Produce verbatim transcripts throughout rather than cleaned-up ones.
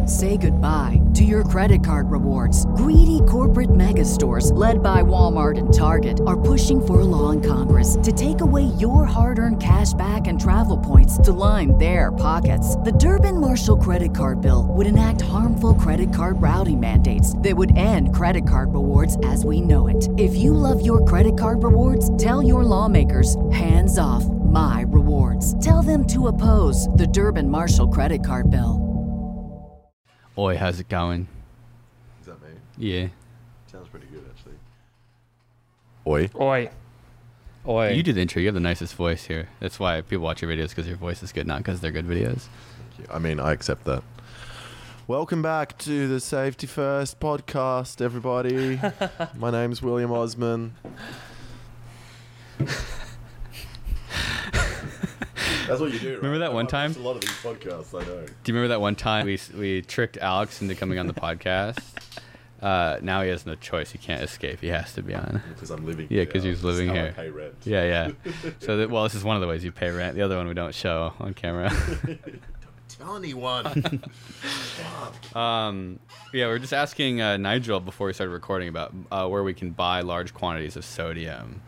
Say goodbye to your credit card rewards. Greedy corporate mega stores, led by Walmart and Target, are pushing for a law in Congress to take away your hard-earned cash back and travel points to line their pockets. The Durbin-Marshall credit card bill would enact harmful credit card routing mandates that would end credit card rewards as we know it. If you love your credit card rewards, tell your lawmakers, hands off my rewards. Tell them to oppose the Durbin-Marshall credit card bill. Oi, how's it going? Is that me? Yeah. Sounds pretty good, actually. Oi. Oi. Oi. You do the intro. You have the nicest voice here. That's why people watch your videos, because your voice is good, not because they're good videos. Thank you. I mean, I accept that. Welcome back to the Safety First podcast, everybody. My name's William Osman. That's what you do, right? Remember that one I've time? watched a lot of these podcasts, I know. Do you remember that one time we we tricked Alex into coming on the podcast? Uh, now he has no choice. He can't escape. He has to be on. Because I'm living Yeah, here. because he's This is living how I here. pay rent. Yeah, yeah. So, that, well, this is one of the ways you pay rent. The other one we don't show on camera. Don't tell anyone. um, yeah, we we're just asking uh, Nigel before we started recording about uh, where we can buy large quantities of sodium.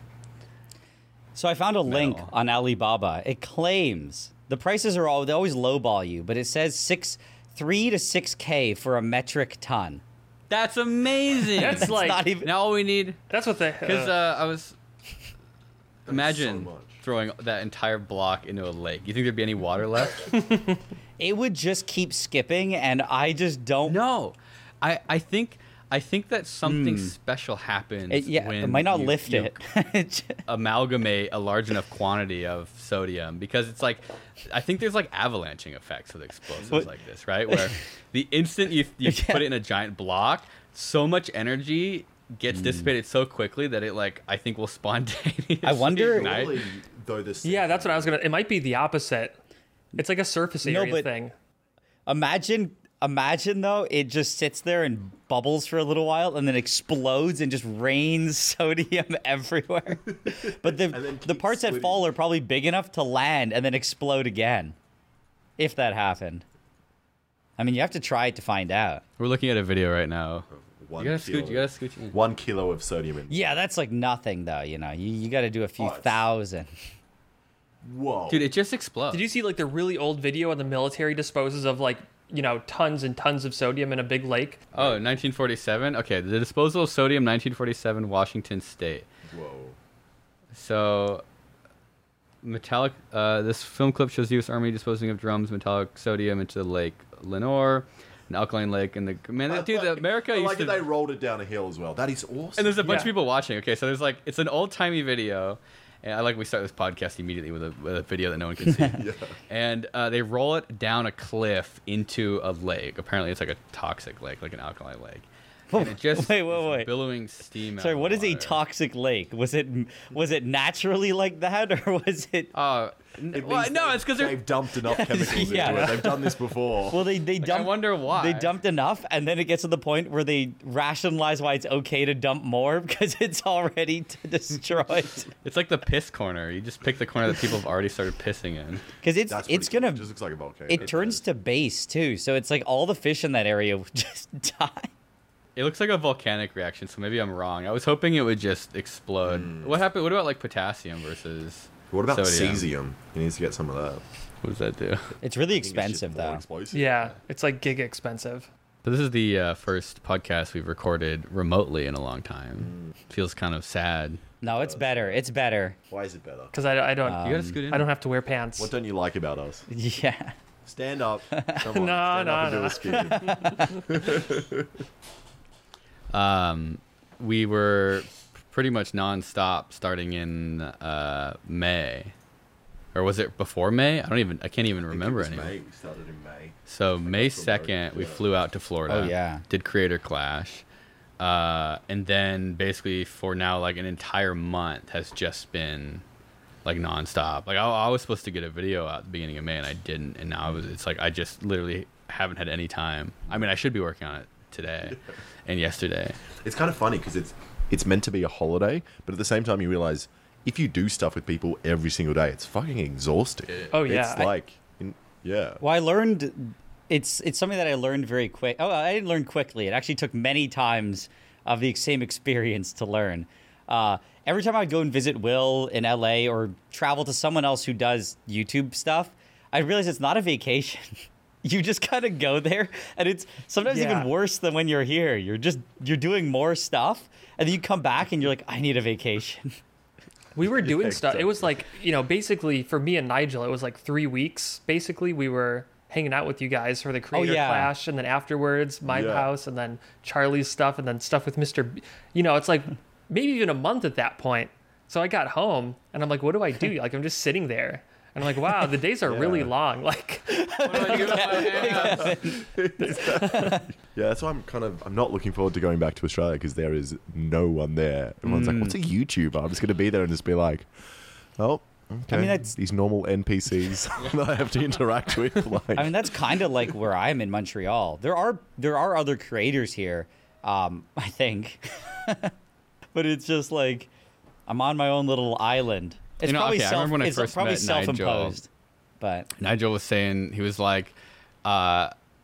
So I found a link No. on Alibaba. It claims the prices are all they always lowball you, but it says six, three to six k for a metric ton. That's amazing. That's It's like not even. Now all we need, that's what they. because Uh, uh, I was so imagine much. throwing that entire block into a lake. You think there'd be any water left? It would just keep skipping, and I just don't. No, I I think I think that something special happens. It, yeah, when it might not you- lift you it. amalgamate a large enough quantity of sodium, because it's like, I think there's like avalanching effects with explosives What? like this, right? Where the instant you you Yeah. put it in a giant block, so much energy gets dissipated so quickly that it like I think will spontaneously I wonder- ignite. Really, though, this yeah, that's what I was gonna. It might be the opposite. It's like a surface No, area but- thing. Imagine, imagine though, it just sits there and bubbles for a little while, and then explodes and just rains sodium everywhere. But the then the keeps parts that swimming. fall are probably big enough to land and then explode again, if that happened. I mean, you have to try it to find out. We're looking at a video right now. One You gotta kilo, scooch. You gotta scooch in. One kilo of sodium in. Yeah, that's like nothing though. You know, you you got to do a few Oh, it's- thousand. Whoa. Dude, it just explodes. Did you see like the really old video when the military disposes of like you know tons and tons of sodium in a big lake? Oh, nineteen forty-seven? Okay, the disposal of sodium, nineteen forty-seven, Washington State. Whoa. So, metallic. Uh, this film clip shows the U S Army disposing of drums, metallic sodium into the Lake Lenore, an alkaline lake. And the man, I dude, like- America I used like to. that they rolled it down a hill as well. That is awesome. And there's a bunch Yeah. of people watching. Okay, so there's like it's an old timey video, and I like we start this podcast immediately with a, with a video that no one can see. Yeah. And uh, they roll it down a cliff into a lake. Apparently, it's like a toxic lake, like an alkaline lake. And it just Wait, wait, is wait. billowing steam. out Sorry, of what the is a water. toxic lake? Was it was it naturally like that, or was it? Uh, n- It well, means no, they've- it's because they're. they've dumped enough chemicals Yeah. into it. They've done this before. Well, they they Like, I dumped. wonder why. They dumped enough, and then it gets to the point where they rationalize why it's okay to dump more because it's already t- destroyed. It's like the piss corner. You just pick the corner that people have already started pissing in. Because it's That's it's pretty cool. gonna It just looks like a volcano. it turns to base too, so it's like all the fish in that area would just die. It looks like a volcanic reaction, so maybe I'm wrong. I was hoping it would just explode. What happened? What about like potassium versus? What about sodium? cesium? He needs to get some of that. What does that do? It's really I think it's just expensive more though. explosive. Yeah, it's like giga expensive. So this is the uh, first podcast we've recorded remotely in a long time. Feels kind of sad. No, it's better. It's better. Why is it better? Because I, I don't You gotta scoot in. I don't have to wear pants. What don't you like about us? Yeah. Stand up. Come on. No, stand no, up and no. do a scoot. Um, we were pretty much nonstop starting in uh, May, or was it before May? I don't even. I can't even remember I think it was anymore. May. We started in May. So May from second, we yeah. flew out to Florida. Oh, yeah. Did Creator Clash, uh, and then basically for now, like an entire month has just been like nonstop. Like I, I was supposed to get a video out at the beginning of May, and I didn't. And now I was. It's like I just literally haven't had any time. I mean, I should be working on it today and yesterday. It's kind of funny because it's it's meant to be a holiday, but at the same time you realize if you do stuff with people every single day, it's fucking exhausting. Oh, yeah. It's I- like, in, yeah. Well, I learned it's it's something that I learned very quick. Oh, I didn't learn quickly. It actually took many times of the same experience to learn. Uh, every time I'd go and visit Will in L A or travel to someone else who does YouTube stuff, I realized it's not a vacation. You just kind of go there, and it's sometimes Yeah. even worse than when you're here. You're just you're doing more stuff, and then you come back and you're like, I need a vacation. We were doing Yeah, stuff. It was like, you know, basically for me and Nigel, it was like three weeks. Basically, we were hanging out with you guys for the Creator yeah. Clash, and then afterwards, my Yeah. house, and then Charlie's stuff, and then stuff with Mister B. You know, it's like maybe even a month at that point. So I got home, and I'm like, what do I do? Like, I'm just sitting there. And I'm like, wow, the days are really Yeah. long. Like, What do I do with my hands? Yeah, that's why I'm kind of I'm not looking forward to going back to Australia because there is no one there. Everyone's like, "What's a YouTuber?" I'm just going to be there and just be like, "Oh, okay." mean, that's- these normal N P Cs that I have to interact with. Like, I mean, that's kind of like where I'm in Montreal. There are there are other creators here, um, I think, but it's just like I'm on my own little island. It's You know, probably okay, I self, remember when I it's first probably met Nigel. self-imposed, but Nigel was saying, he was like, uh,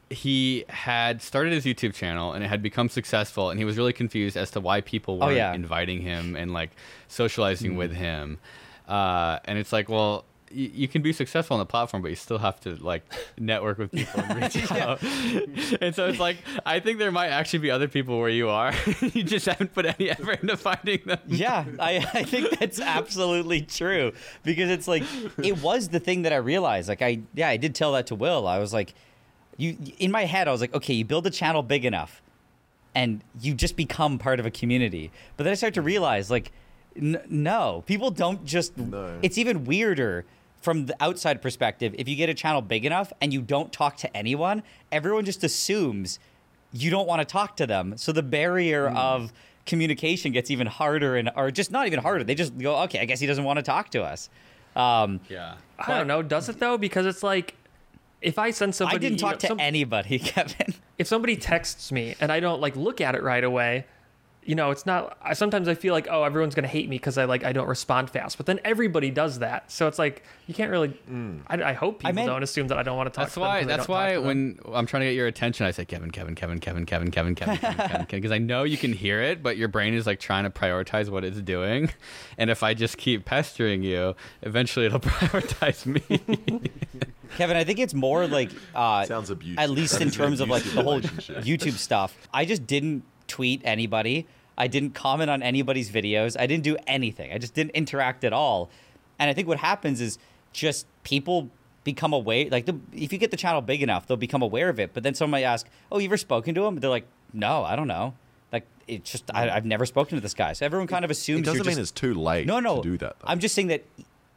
he had started his YouTube channel and it had become successful, and he was really confused as to why people Oh, weren't yeah. inviting him and like socializing with him. Uh, and it's like, well, y- you can be successful on the platform, but you still have to like network with people and reach out. And so it's like, I think there might actually be other people where you are. You just haven't put any effort into finding them. yeah, I, I think that's absolutely true because it's like it was the thing that I realized. Like I yeah, I did tell that to Will. I was like, you in my head, I was like, okay, you build a channel big enough, and you just become part of a community. But then I start to realize, like, n- no, people don't just. No. It's even weirder from the outside perspective. If you get a channel big enough and you don't talk to anyone, everyone just assumes you don't want to talk to them. So the barrier of communication gets even harder, and or just not even harder. They just go, okay, I guess he doesn't want to talk to us. Um, Yeah. I don't know. Does it though? Because it's like, if I send somebody, I didn't you know, talk to some- anybody, Kevin. if somebody texts me and I don't like look at it right away, you know, it's not. I, sometimes I feel like, oh, everyone's gonna hate me because I like I don't respond fast. But then everybody does that, so it's like you can't really. I, I hope people meant- don't assume that I don't want to talk. That's to them why. 'cause I That's don't talk why to them. when I'm trying to get your attention, I say Kevin, Kevin, Kevin, Kevin, Kevin, Kevin, Kevin, Kevin, Kevin, because I know you can hear it, but your brain is like trying to prioritize what it's doing. And if I just keep pestering you, eventually it'll prioritize me. Kevin, I think it's more like uh, Sounds abusive. at least That in is an terms of like abusive the whole relationship. YouTube stuff. I just didn't tweet anybody. I didn't comment on anybody's videos. I didn't do anything. I just didn't interact at all. And I think what happens is just people become aware. Like the, if you get the channel big enough, they'll become aware of it. But then somebody asks, "Oh, you ever spoken to him?" They're like, "No, I don't know." Like it's just I, I've never spoken to this guy. So everyone kind of assumes it doesn't you're mean just, it's too late no, no. to do that. Though. I'm just saying that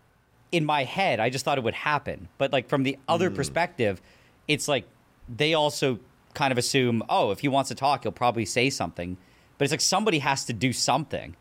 in my head, I just thought it would happen. But like from the other perspective, it's like they also kind of assume, oh, if he wants to talk, he'll probably say something. But it's like somebody has to do something.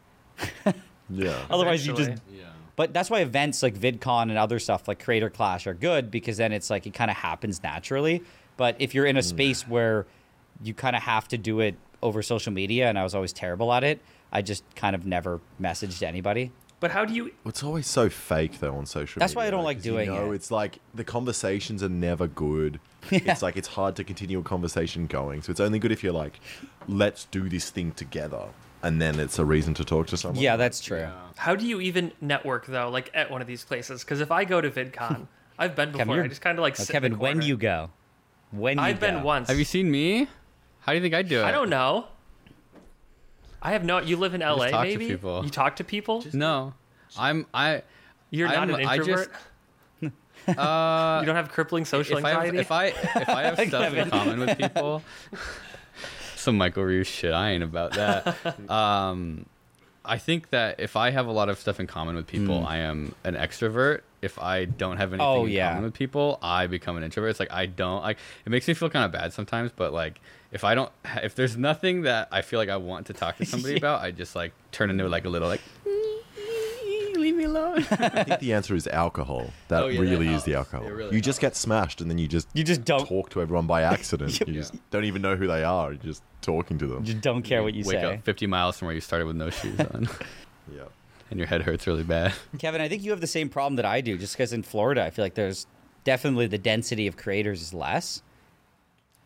yeah. Otherwise, you just. Eventually. Yeah. But that's why events like VidCon and other stuff like Creator Clash are good because then it's like it kind of happens naturally. But if you're in a space where you kind of have to do it over social media, and I was always terrible at it, I just kind of never messaged anybody. But how do you? It's always so fake though on social That's media. why I don't though, like 'cause doing you know, it. It's like the conversations are never good. It's like it's hard to continue a conversation going. So it's only good if you're like, let's do this thing together. And then it's a reason to talk to someone. Yeah, that's true. How do you even network though? Like at one of these places? Because if I go to VidCon, I've been before. you're- I just kind of like Now, sit in Kevin, the when corner. you go, when you I've been go. once. Have you seen me? How do you think I do it? I don't know. I have no. You live in L A, talk to maybe. people. You talk to people. No, I'm I. You're I'm- not an I introvert. just- Uh, You don't have crippling social if I have, anxiety. if I if I have stuff in common with people, some Michael Reeves shit. I ain't about that. Um, I think that if I have a lot of stuff in common with people, I am an extrovert. If I don't have anything Oh, in yeah. common with people, I become an introvert. It's like I don't like. It makes me feel kind of bad sometimes, but like if I don't, if there's nothing that I feel like I want to talk to somebody Yeah. about, I just like turn into like a little like. Leave me alone. I think the answer is alcohol. That Oh, yeah, really that is the helps. alcohol. It really you just get smashed and then you just You just don't. talk to everyone by accident. Yep. You just don't even know who they are. You're just talking to them. You just don't care what you Wake say. up fifty miles from where you started with no shoes on, Yeah. and your head hurts really bad. Kevin, I think you have the same problem that I do. Just because in Florida, I feel like there's definitely the density of creators is less.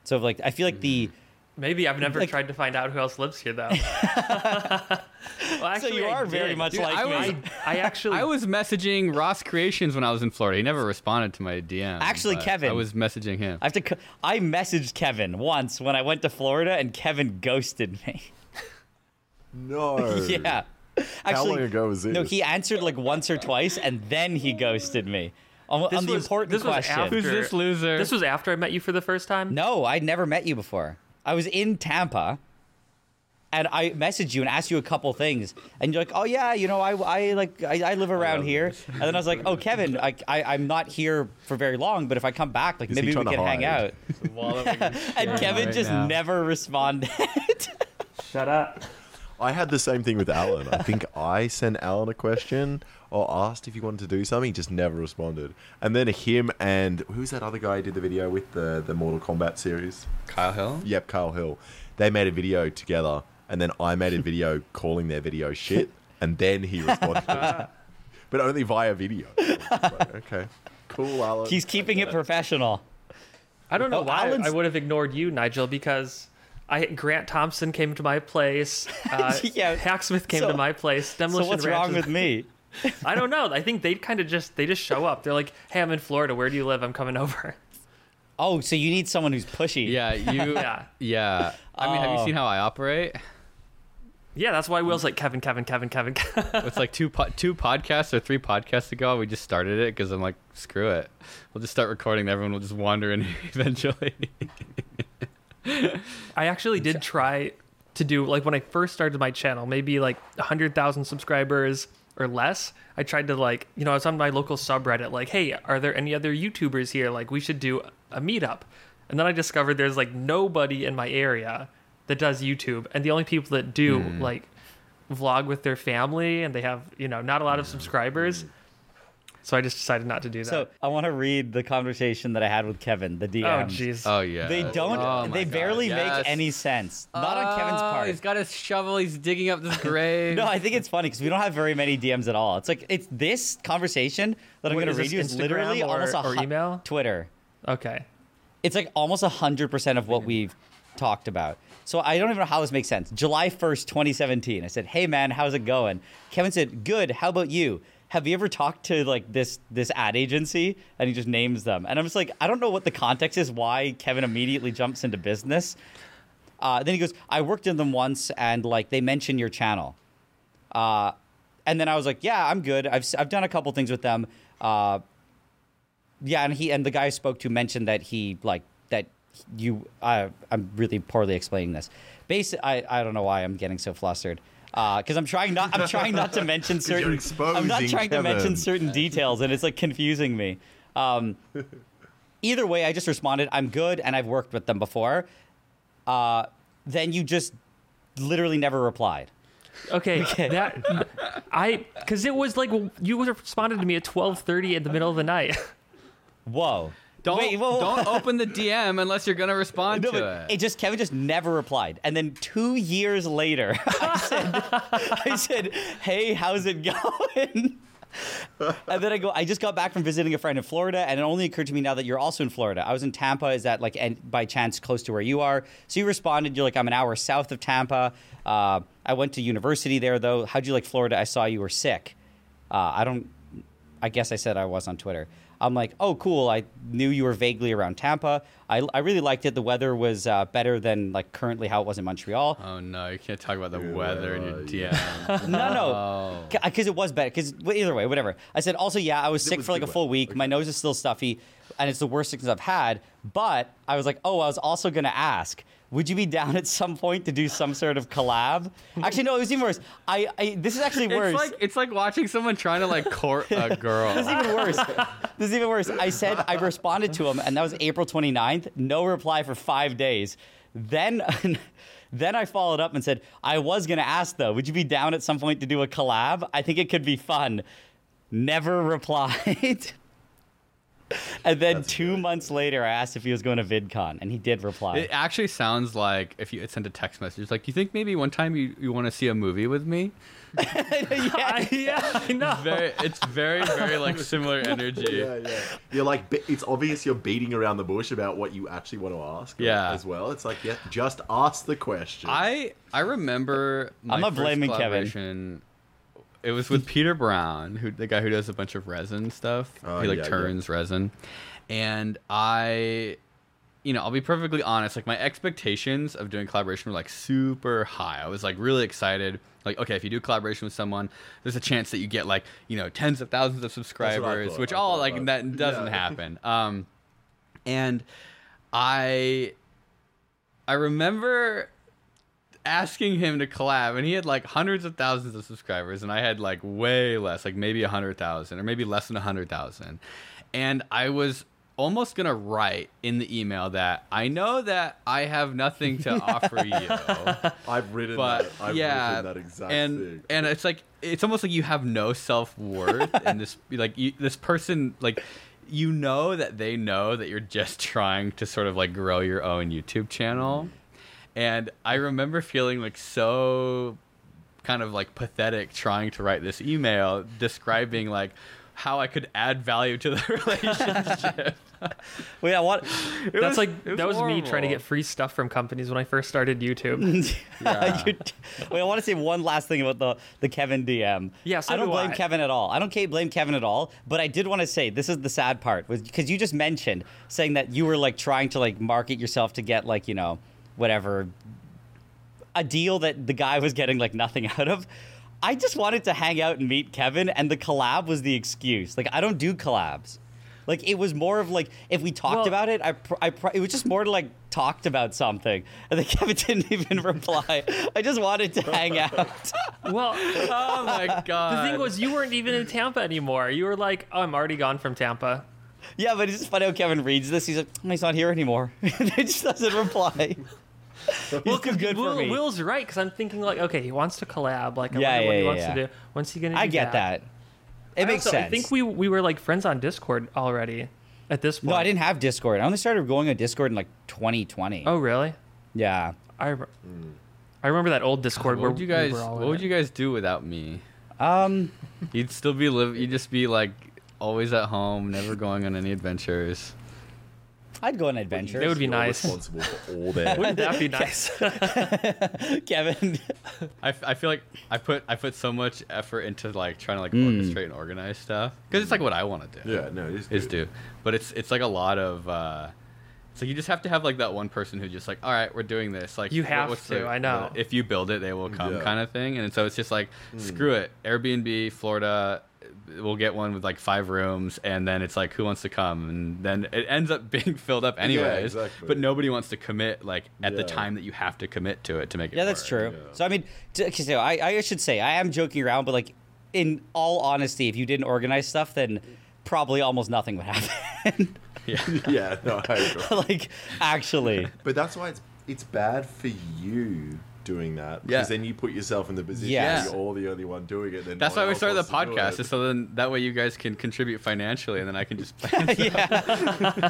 So like I feel like the Maybe I've never Like- tried to find out who else lives here though. Well, so actually, you I are very did. much Dude, like I me. was- I actually I was messaging Ross Creations when I was in Florida. He never responded to my D M. Actually, but Kevin- I was messaging him. I have to. co- I messaged Kevin once when I went to Florida, and Kevin ghosted me. No. yeah. How long ago was this? No, he answered like once or twice, and then he ghosted me on, This on the was- important this was question. after- Who's this loser? This was after I met you for the first time. No, I'd never met you before. I was in Tampa, and I messaged you and asked you a couple things, and you're like, "Oh yeah, you know, I, I like I, I live around love here." this. And then I was like, "Oh, Kevin, I, I I'm not here for very long, but if I come back, like Is he maybe we trying to can hang hide? out." And Kevin right just now. never responded. Shut up. I had the same thing with Alan. I think I sent Alan a question or asked if he wanted to do something. He just never responded. And then him and who's that other guy who did the video with the the Mortal Kombat series? Kyle Hill? Yep, Kyle Hill. They made a video together, and then I made a video calling their video shit, and then he responded, but only via video. Like, okay, cool, Alan. He's keeping it professional. I don't know Oh, why Alan's- I would have ignored you, Nigel, because I Grant Thompson came to my place. Uh, Yeah, Hacksmith came so- to my place. Demolition So what's Ranch wrong is- with me? I don't know. I think they kind of just they just show up. They're like, "Hey, I'm in Florida. Where do you live? I'm coming over." Oh, so you need someone who's pushy. Yeah, you. Yeah. yeah. I mean, have you Oh. seen how I operate? Yeah, that's why Will's like Kevin, Kevin, Kevin, Kevin. It's like two po- two podcasts or three podcasts ago. We just started it because I'm like, screw it. We'll just start recording. And everyone will just wander in eventually. I actually did try to do like when I first started my channel, maybe like a hundred thousand subscribers or less. I tried to like, you know, I was on my local subreddit, like, hey, are there any other YouTubers here? Like, we should do a meetup. And then I discovered there's like nobody in my area that does YouTube, and the only people that do like vlog with their family, and they have, you know, not a lot of subscribers. So I just decided not to do that. So I want to read the conversation that I had with Kevin, the D oh, Ms. jeez. Oh yeah. They don't. Oh, my they God, barely yes. make any sense. Not on Kevin's Oh, part. He's got his shovel. He's digging up this grave. No, I think it's funny because we don't have very many D Ms at all. It's like it's this conversation that I'm Wait, going to is read you this is literally Instagram or- almost a or hu- email? Twitter. Okay. It's like almost a hundred percent of what we've talked about. So I don't even know how this makes sense. July first, twenty seventeen. I said, "Hey man, how's it going?" Kevin said, "Good. How about you? Have you ever talked to like this this ad agency?" And he just names them. And I'm just like, I don't know what the context is. Why Kevin immediately jumps into business. Uh, then he goes, "I worked in them once, and like they mention your channel." Uh, and then I was like, "Yeah, I'm good. I've s- I've done a couple things with them." Uh, yeah, and he and the guy I spoke to mentioned that he like that you. Uh, I'm really poorly explaining this. Basically, I I don't know why I'm getting so flustered. Because I'm trying not I'm trying not to mention certain you're I'm not exposing trying to mention Kevin. certain details, and it's like confusing me. Um, either way, I just responded, "I'm good, and I've worked with them before." Uh, then you just literally never replied. Okay, that I because it was like you responded to me at twelve thirty in the middle of the night. Whoa. Don't Wait, whoa, whoa. don't open the D M unless you're gonna respond No, to but it. it just Kevin just never replied, and then two years later, I said, "I said, hey, how's it going?" And then I go, "I just got back from visiting a friend in Florida, and it only occurred to me now that you're also in Florida. I was in Tampa. Is that like and by chance close to where you are?" So you responded, "You're like, I'm an hour south of Tampa. Uh, I went to university there, though. How'd you like Florida? I saw you were sick." Uh, I don't. I guess I said I was on Twitter. I'm like, "Oh, cool. I knew you were vaguely around Tampa. I, I really liked it. The weather was uh, better than like currently how it was in Montreal." Oh no, you can't talk about the weather in your Yeah, D M. No, no, Oh. because it was better. Because either way, whatever. I said also, yeah, I was sick was for like a good full weather. week. My nose is still stuffy, and it's the worst sickness I've had. But I was like, oh, I was also gonna ask, would you be down at some point to do some sort of collab? Actually, no, it was even worse. I, I this is actually worse. It's like it's like watching someone trying to like court a girl. This is even worse. This is even worse. I said I responded to him, and that was April twenty-ninth. No reply for five days. Then, then I followed up and said, I was going to ask, though, would you be down at some point to do a collab? I think it could be fun. Never replied. And then That's two good. months later, I asked if he was going to VidCon, and he did reply. It actually sounds like if you had sent a text message, like, you think maybe one time you, you want to see a movie with me? I, yeah, I know. Very, it's very, very like similar energy. Yeah, yeah. You're like, be- it's obvious you're beating around the bush about what you actually want to ask. Yeah. As well, it's like, yeah, just ask the question. I I remember my I'm not first blaming Kevin. collaboration, It was with Peter Brown, who the guy who does a bunch of resin stuff. Oh, he like yeah, turns resin, and I, you know, I'll be perfectly honest. Like my expectations of doing collaboration were like super high. I was like really excited. Like, okay, if you do collaboration with someone, there's a chance that you get like, you know, tens of thousands of subscribers, thought. which I all thought like that. that doesn't Yeah. happen. Um, and I, I remember asking him to collab, and he had like hundreds of thousands of subscribers, and I had like way less, like maybe a hundred thousand, or maybe less than a hundred thousand. And I was almost gonna write in the email that I know that I have nothing to offer you, I've written but that. I've yeah, written that exact and thing. and it's like it's almost like you have no self worth, and this like you, this person like. You know that they know that you're just trying to sort of like grow your own YouTube channel. And I remember feeling like so kind of like pathetic trying to write this email describing like how I could add value to the relationship. Well, yeah, what? It That's was- like it was that was me trying to horrible. get free stuff from companies when I first started YouTube. Yeah. You- Wait, I want to say one last thing about the, the Kevin D M. Yeah, so I don't do blame I. Kevin at all. I don't ca- blame Kevin at all. But I did want to say this is the sad part, was because you just mentioned saying that you were like trying to like market yourself to get like you know whatever a deal that the guy was getting like nothing out of. I just wanted to hang out and meet Kevin, and the collab was the excuse. Like I don't do collabs. Like it was more of like if we talked Well- about it, I, pr- I pr- it was just more to like talked about something, and then Kevin didn't even reply. I just wanted to hang out. Well, Oh my god. the thing was, you weren't even in Tampa anymore. You were like, "Oh, I'm already gone from Tampa." Yeah, but it's just funny how Kevin reads this. He's like, oh, he's not here anymore. He just doesn't reply. He's too good Will, for me. Will's right, because I'm thinking like, okay, he wants to collab. Like, I Yeah, wonder what yeah, he yeah, wants yeah. to do. When's he gonna? Do I get that. It I makes also- sense. I think we we were like friends on Discord already at this point. No, I didn't have Discord. I only started going on Discord in like twenty twenty. Oh, really? Yeah. I, re- I remember that old Discord what where would you guys we were all what in would it. you guys do without me? Um. You'd still be live you'd just be like always at home, never going on any adventures. I'd go on adventures. It would be You're nice. responsible for all their. Wouldn't that be nice? Kevin. I, f- I feel like I put I put so much effort into like trying to like Mm. orchestrate and organize stuff because it's like what I want to do. Yeah, no, it is. is good. do, but it's it's like a lot of. uh So you just have to have like that one person who's just like, all right, we're doing this. Like You what- have what's to, the- I know. the- if you build it, they will come, Yeah. kind of thing. And so it's just like, screw it, Airbnb, Florida. We'll get one with like five rooms, and then it's like, who wants to come? And then it ends up being filled up anyways. exactly. But nobody wants to commit like at the Yeah. time that you have to commit to it to make it. Yeah, that's work. true. Yeah. So I mean, to, okay, so I, I should say I am joking around, but like, in all honesty, if you didn't organize stuff, then probably almost nothing would happen. Yeah. Yeah, no, I agree. Like, actually. But that's why it's it's bad for you doing that because Yeah. then you put yourself in the position Yes. where you're all the only one doing it. Then That's no why one we else started the wants to do podcast, it. is so then that way you guys can contribute financially, and then I can just plan. Yeah.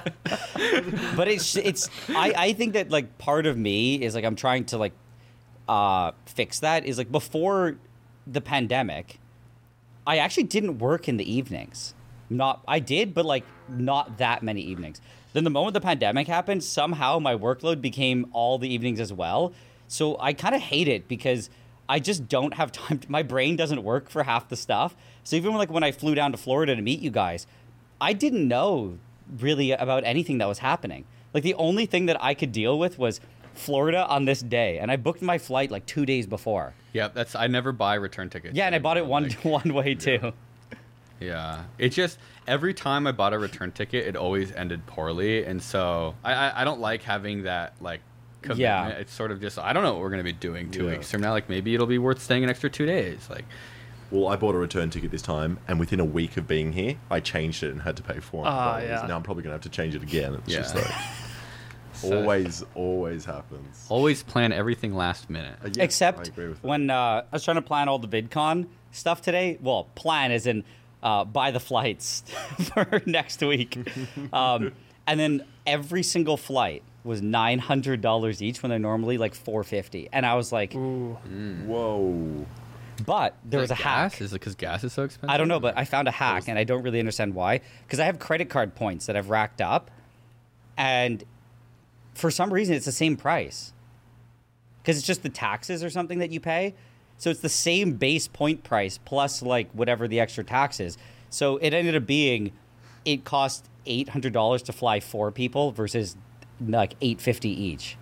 But it's it's I, I think that like part of me is like I'm trying to like uh fix that is like before the pandemic, I actually didn't work in the evenings. Not I did, but like not that many evenings. Then the moment the pandemic happened, somehow my workload became all the evenings as well. So I kind of hate it because I just don't have time. To, my brain doesn't work for half the stuff. So even like when I flew down to Florida to meet you guys, I didn't know really about anything that was happening. Like the only thing that I could deal with was Florida on this day, and I booked my flight like two days before. Yep, that's I never buy return tickets. Yeah, and I bought it anymore, one like- one way too. Yeah, it just every time I bought a return ticket, it always ended poorly, and so I I, I don't like having that like commitment. Yeah. It's sort of just I don't know what we're gonna be doing two Yeah. weeks from now. Like maybe it'll be worth staying an extra two days. Like Well, I bought a return ticket this time, and within a week of being here, I changed it and had to pay four hundred dollars. Ah, yeah. Now I'm probably gonna have to change it again. It's Yeah. just like So- always, always happens. always plan everything last minute. Uh, yeah, I Except agree with that. when uh, I was trying to plan all the VidCon stuff today. Well, plan as in uh, buy the flights for next week. Um, and then every single flight was nine hundred dollars each when they're normally like four hundred fifty dollars. And I was like, Ooh. Whoa. but there was a gas? hack. Is it because gas is so expensive? I don't know, but I found a hack, and I don't really understand why. Because I have credit card points that I've racked up, and for some reason, it's the same price. Because it's just the taxes or something that you pay. So it's the same base point price plus like whatever the extra tax is. So it ended up being, it cost eight hundred dollars to fly four people versus like eight hundred fifty dollars each.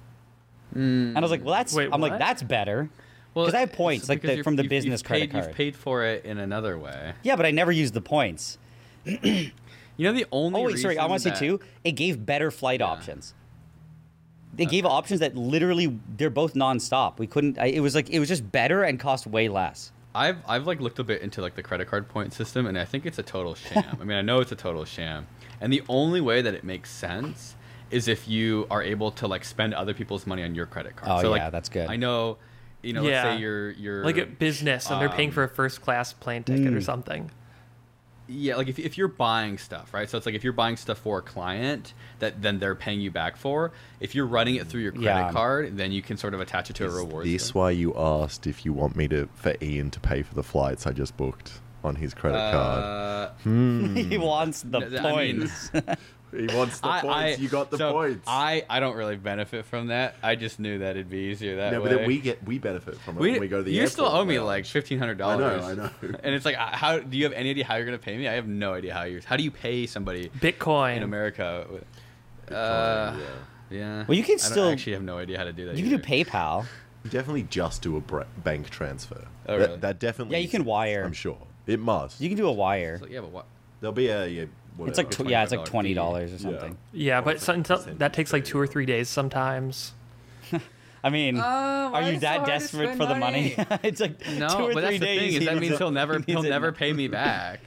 Mm. And I was like, well, that's, Wait, I'm like, what? that's better. Well, Because I have it's points like because the, you're- from the you've- business you've credit paid, card. You've paid for it in another way. Yeah, but I never used the points. You know the only. Oh wait, sorry. I reason want to say that- too. It gave better flight Yeah. options. They gave options that literally they're both nonstop. We couldn't. I, it was like it was just better and cost way less. I've I've like looked a bit into like the credit card point system, and I think it's a total sham. I mean, I know it's a total sham, and the only way that it makes sense is if you are able to like spend other people's money on your credit card. Oh, so, yeah, like, that's good. I know, you know, Yeah. let's say you're you're Like at business, and they're paying um, for a first class plane ticket Mm. or something. yeah, like if if you're buying stuff, right? So it's like if you're buying stuff for a client that then they're paying you back for. If you're running it through your credit Yeah. card, then you can sort of attach it to Is a reward. this system. why you asked if you want me to for Ian to pay for the flights I just booked on his credit card? Uh, he wants the th- I mean- points. He wants the I- points. I- you got the so points. I, I don't really benefit from that. I just knew that it'd be easier that no, way. but then we get we benefit from it when we go to the you airport. still owe me now. like fifteen hundred I dollars. know, I know. And it's like, uh, how do you have any idea how you're gonna pay me? I have no idea how you. How do you pay somebody Bitcoin. in America? Uh, yeah. yeah. Well, you can I don't- still- I actually have no idea how to do that. You can do either. PayPal. You definitely just do a br- bank transfer. Oh, that, really? that definitely. Yeah, you can wire. I'm sure it must. You can do a wire. So, yeah, but what? There'll be a. Yeah, It's like whatever. tw- yeah, it's like twenty-five twenty dollars dollars or Yeah. something. Yeah, but Or some, percentage that takes like fee. two or three days sometimes. I mean, Uh, are why you is it so that hard to desperate spend for the money? money? It's like No, two or but that's three the days. thing is he that needs means it- he'll never he he'll needs it never now. pay me back.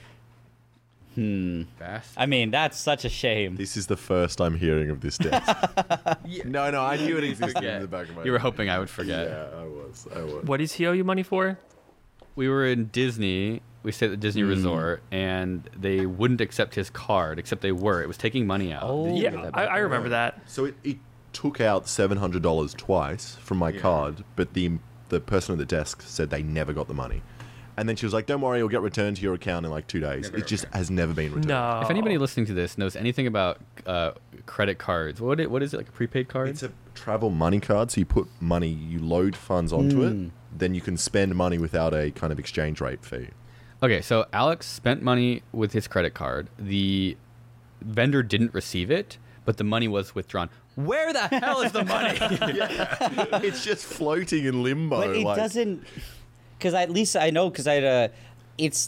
Hmm. Fast. I mean, that's such a shame. This is the first I'm hearing of this desk. Yeah. no, no, I knew it existed Forget. in the back of my. You were head. hoping I would forget. Yeah, I was. I was. What does he owe you money for? We were in Disney. We stayed at the Disney Hmm. Resort, and they wouldn't accept his card, except they were. It was taking money out. Oh, Yeah, that- I, I remember that. So it, it took out seven hundred dollars twice from my card, but the the person at the desk said they never got the money. And then she was like, "Don't worry, it'll get returned to your account in like two days." Never it just returned. has never been returned. No. If anybody listening to this knows anything about uh, credit cards, what it, what is it, like a prepaid card? It's a travel money card, so you put money, you load funds onto it, then you can spend money without a kind of exchange rate fee. Okay, so Alex spent money with his credit card. The vendor didn't receive it, but the money was withdrawn. Where the hell is the money? It's just floating in limbo. But it like, doesn't, because at least I know because I, uh, it's,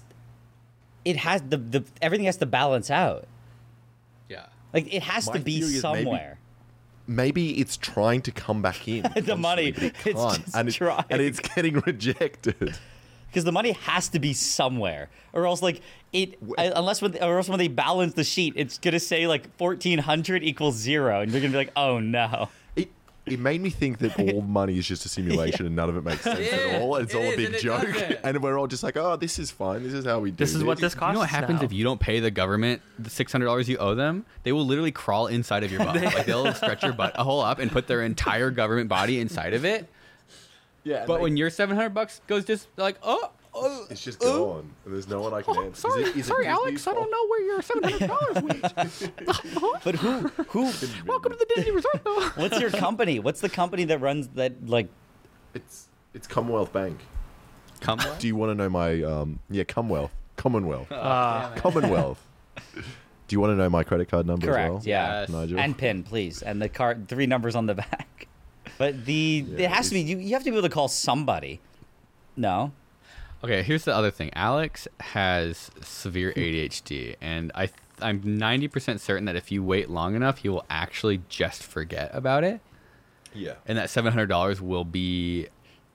it has the the everything has to balance out. Yeah. Like it has My to be theory is maybe- somewhere. Maybe it's trying to come back in. The money, constantly, but it it's can't, just and, it- trying. and it's getting rejected. Because the money has to be somewhere, or else like it, I- unless when, or else when they balance the sheet, it's gonna say like fourteen hundred equals zero, and you're gonna be like, oh no. It it made me think that all money is just a simulation and none of it makes sense Yeah, at all. It's it all a is, big and it joke, doesn't. and we're all just like, "Oh, this is fine. This is how we do This is what this You costs know what happens now. if you don't pay the government the six hundred dollars you owe them? They will literally crawl inside of your butt. Like they'll stretch your butt a hole up and put their entire government body inside of it. Yeah, But when your seven hundred bucks goes just like, oh, oh it's just gone, and there's no one I can oh, answer. sorry, Is it- is it sorry, Disney's Alex, I fault? don't know where your seven hundred dollars went. But who, who, Welcome to the Disney Resort, though. what's your company? What's the company that runs that? Like, It's it's Commonwealth Bank. Come on. Do you want to know my um? Yeah, Commonwealth. Commonwealth. Uh, Commonwealth. Do you want to know my credit card number correct? as well? Yeah, Yes. Nigel. and pin, please, and the card, three numbers on the back. But the Yeah, it has to be. it's- You, you have to be able to call somebody. No. Okay, here's the other thing. Alex has severe A D H D, and I th- I'm ninety percent certain that if you wait long enough, he will actually just forget about it, Yeah. and that seven hundred dollars will be.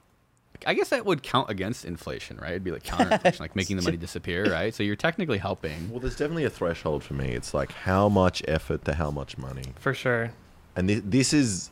I guess that would count against inflation, right? It'd be like counter inflation, like making the money disappear, right? So you're technically helping. Well, there's definitely a threshold for me. It's like how much effort to how much money, for sure. and this, this is.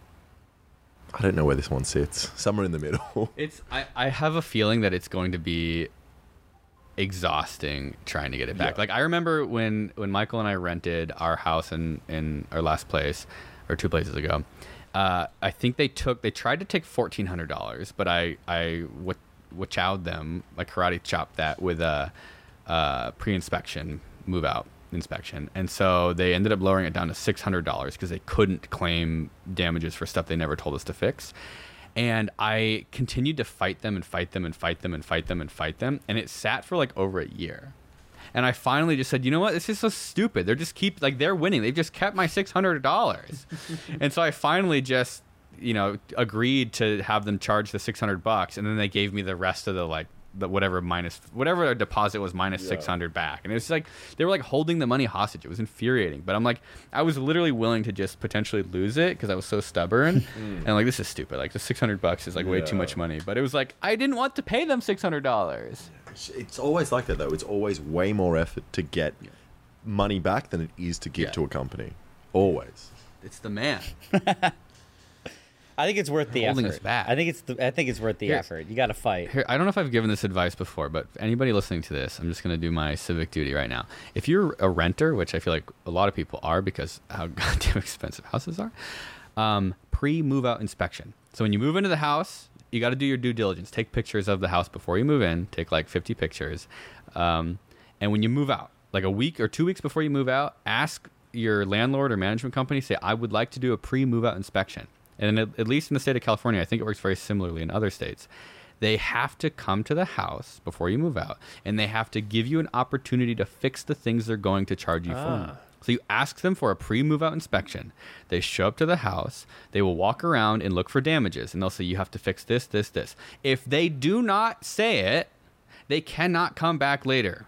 I don't know where this one sits. Somewhere in the middle. It's I, I have a feeling that it's going to be exhausting trying to get it back. Yeah. Like I remember when when Michael and I rented our house in in our last place, or two places ago. Uh, I think they took they tried to take fourteen hundred dollars, but I I w- wachowed them, like karate chopped that with a, a pre-inspection move out inspection, and so they ended up lowering it down to six hundred dollars because they couldn't claim damages for stuff they never told us to fix. And I continued to fight them and fight them and fight them and fight them and fight them, and it sat for like over a year. And I finally just said, you know what? This is so stupid. They're just keep like they're winning. They've just kept my six hundred dollars. And so I finally just, you know, agreed to have them charge the six hundred bucks, and then they gave me the rest of the like the whatever minus whatever their deposit was minus Yeah. six hundred back. And it was like they were like holding the money hostage. It was infuriating. But I'm like, I was literally willing to just potentially lose it because I was so stubborn. And like, this is stupid. Like the six hundred bucks is like way too Yeah. much money. But it was like I didn't want to pay them six hundred dollars. It's always like that, though. It's always way more effort to get money back than it is to give Yeah. to a company. Always. It's the man. I think it's worth the Holding effort. us back. I think it's the, I think it's worth the Here- effort. You got to fight. Here, I don't know if I've given this advice before, but anybody listening to this, I'm just going to do my civic duty right now. If you're a renter, which I feel like a lot of people are because how goddamn expensive houses are, um, pre-move out inspection. So when you move into the house, you got to do your due diligence. Take pictures of the house before you move in. Take like fifty pictures. Um, and when you move out, like a week or two weeks before you move out, ask your landlord or management company, say, I would like to do a pre-move out inspection. And at, at least in the state of California, I think it works very similarly in other states. They have to come to the house before you move out, and they have to give you an opportunity to fix the things they're going to charge you Ah. for. So you ask them for a pre-move out inspection. They show up to the house. They will walk around and look for damages, and they'll say, you have to fix this, this, this. If they do not say it, they cannot come back later.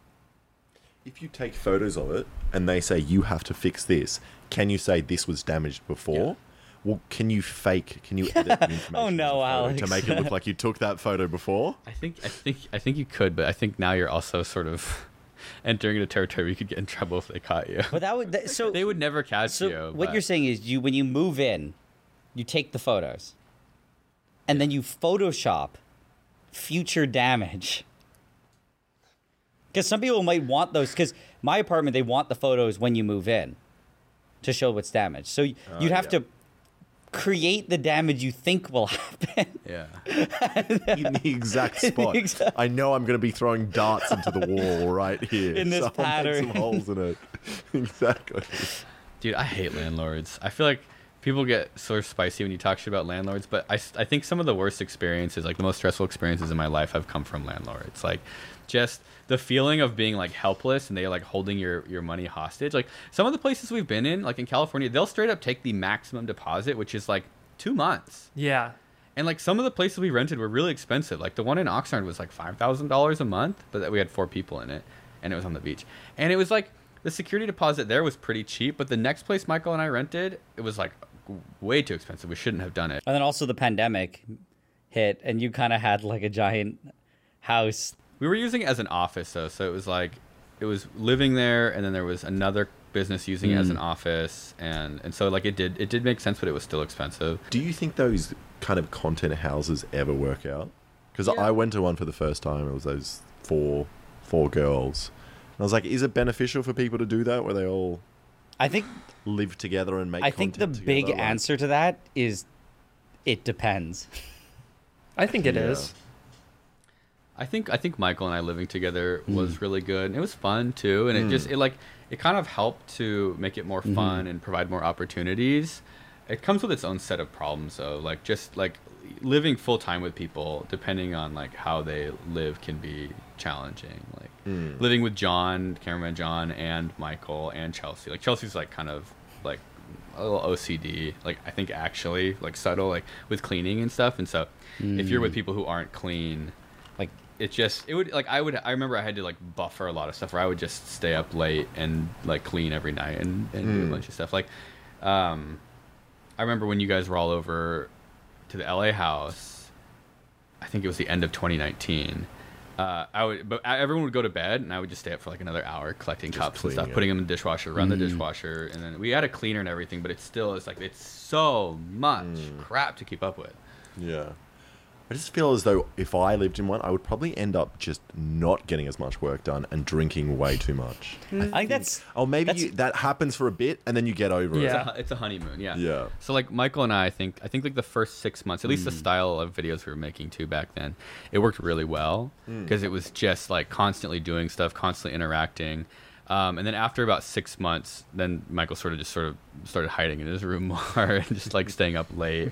If you take photos of it and they say you have to fix this, can you say this was damaged before? Yeah. Well, can you fake? Can you edit the information Oh, in the no, photo Alex. to make it look like you took that photo before? I think, I think, I think you could, but I think now you're also sort of entering into territory where you could get in trouble if they caught you. But that would that, so They would never catch so you. what but- you're saying is you when you move in, you take the photos, and then you Photoshop future damage. Because some people might want those. Because my apartment, they want the photos when you move in to show what's damaged. So y- Oh, you'd have yeah. to create the damage you think will happen. Yeah. In the exact spot. exact- I know I'm going to be throwing darts into the wall right here. In this so I'll make pattern. some holes in it. Exactly. Dude, I hate landlords. I feel like people get sort of spicy when you talk shit about landlords, but I, s- I think some of the worst experiences, like the most stressful experiences in my life, have come from landlords. Like, just the feeling of being like helpless and they're like holding your, your money hostage. Like, some of the places we've been in, like in California, they'll straight up take the maximum deposit, which is like two months. Yeah. And like some of the places we rented were really expensive. Like the one in Oxnard was like five thousand dollars a month, but that we had four people in it, and it was on the beach. And it was like the security deposit there was pretty cheap, but the next place Michael and I rented, it was like way too expensive. We shouldn't have done it. And then also the pandemic hit, and you kind of had like a giant house. We were using it as an office though, so it was like it was living there, and then there was another business using it as an office, and and so like it did it did make sense, but it was still expensive. Do you think those kind of content houses ever work out? Because Yeah. I went to one for the first time. It was those four four girls. And I was like, is it beneficial for people to do that where they all I think live together and make I think the content big together? Like- answer to that is it depends. I think it is. Yeah. I think I think Michael and I living together was really good. And it was fun too, and it just it like it kind of helped to make it more fun and provide more opportunities. It comes with its own set of problems though. Like just like living full time with people, depending on like how they live, can be challenging. Like living with John, cameraman John, and Michael and Chelsea. Like Chelsea's like kind of like a little O C D. Like I think actually like subtle like with cleaning and stuff. And so if you're with people who aren't clean, Like it just it would like I would I remember I had to like buffer a lot of stuff where I would just stay up late and like clean every night and, and do a bunch of stuff. Like um I remember when you guys were all over to the L A house, I think it was the end of twenty nineteen. Uh, I would, but everyone would go to bed, and I would just stay up for like another hour collecting Just cups and stuff, cleaning it. putting them in the dishwasher, run the dishwasher, and then we had a cleaner and everything. But it still is like it's so much crap to keep up with. Yeah. I just feel as though if I lived in one, I would probably end up just not getting as much work done and drinking way too much. I think that's. Oh, maybe That's- you, that happens for a bit and then you get over Yeah. it. It's a honeymoon, yeah. Yeah. So like Michael and I, I think I think like the first six months, at least the style of videos we were making too back then, it worked really well because it was just like constantly doing stuff, constantly interacting. Um, and then after about six months, then Michael sort of just sort of started hiding in his room more and just like staying up late.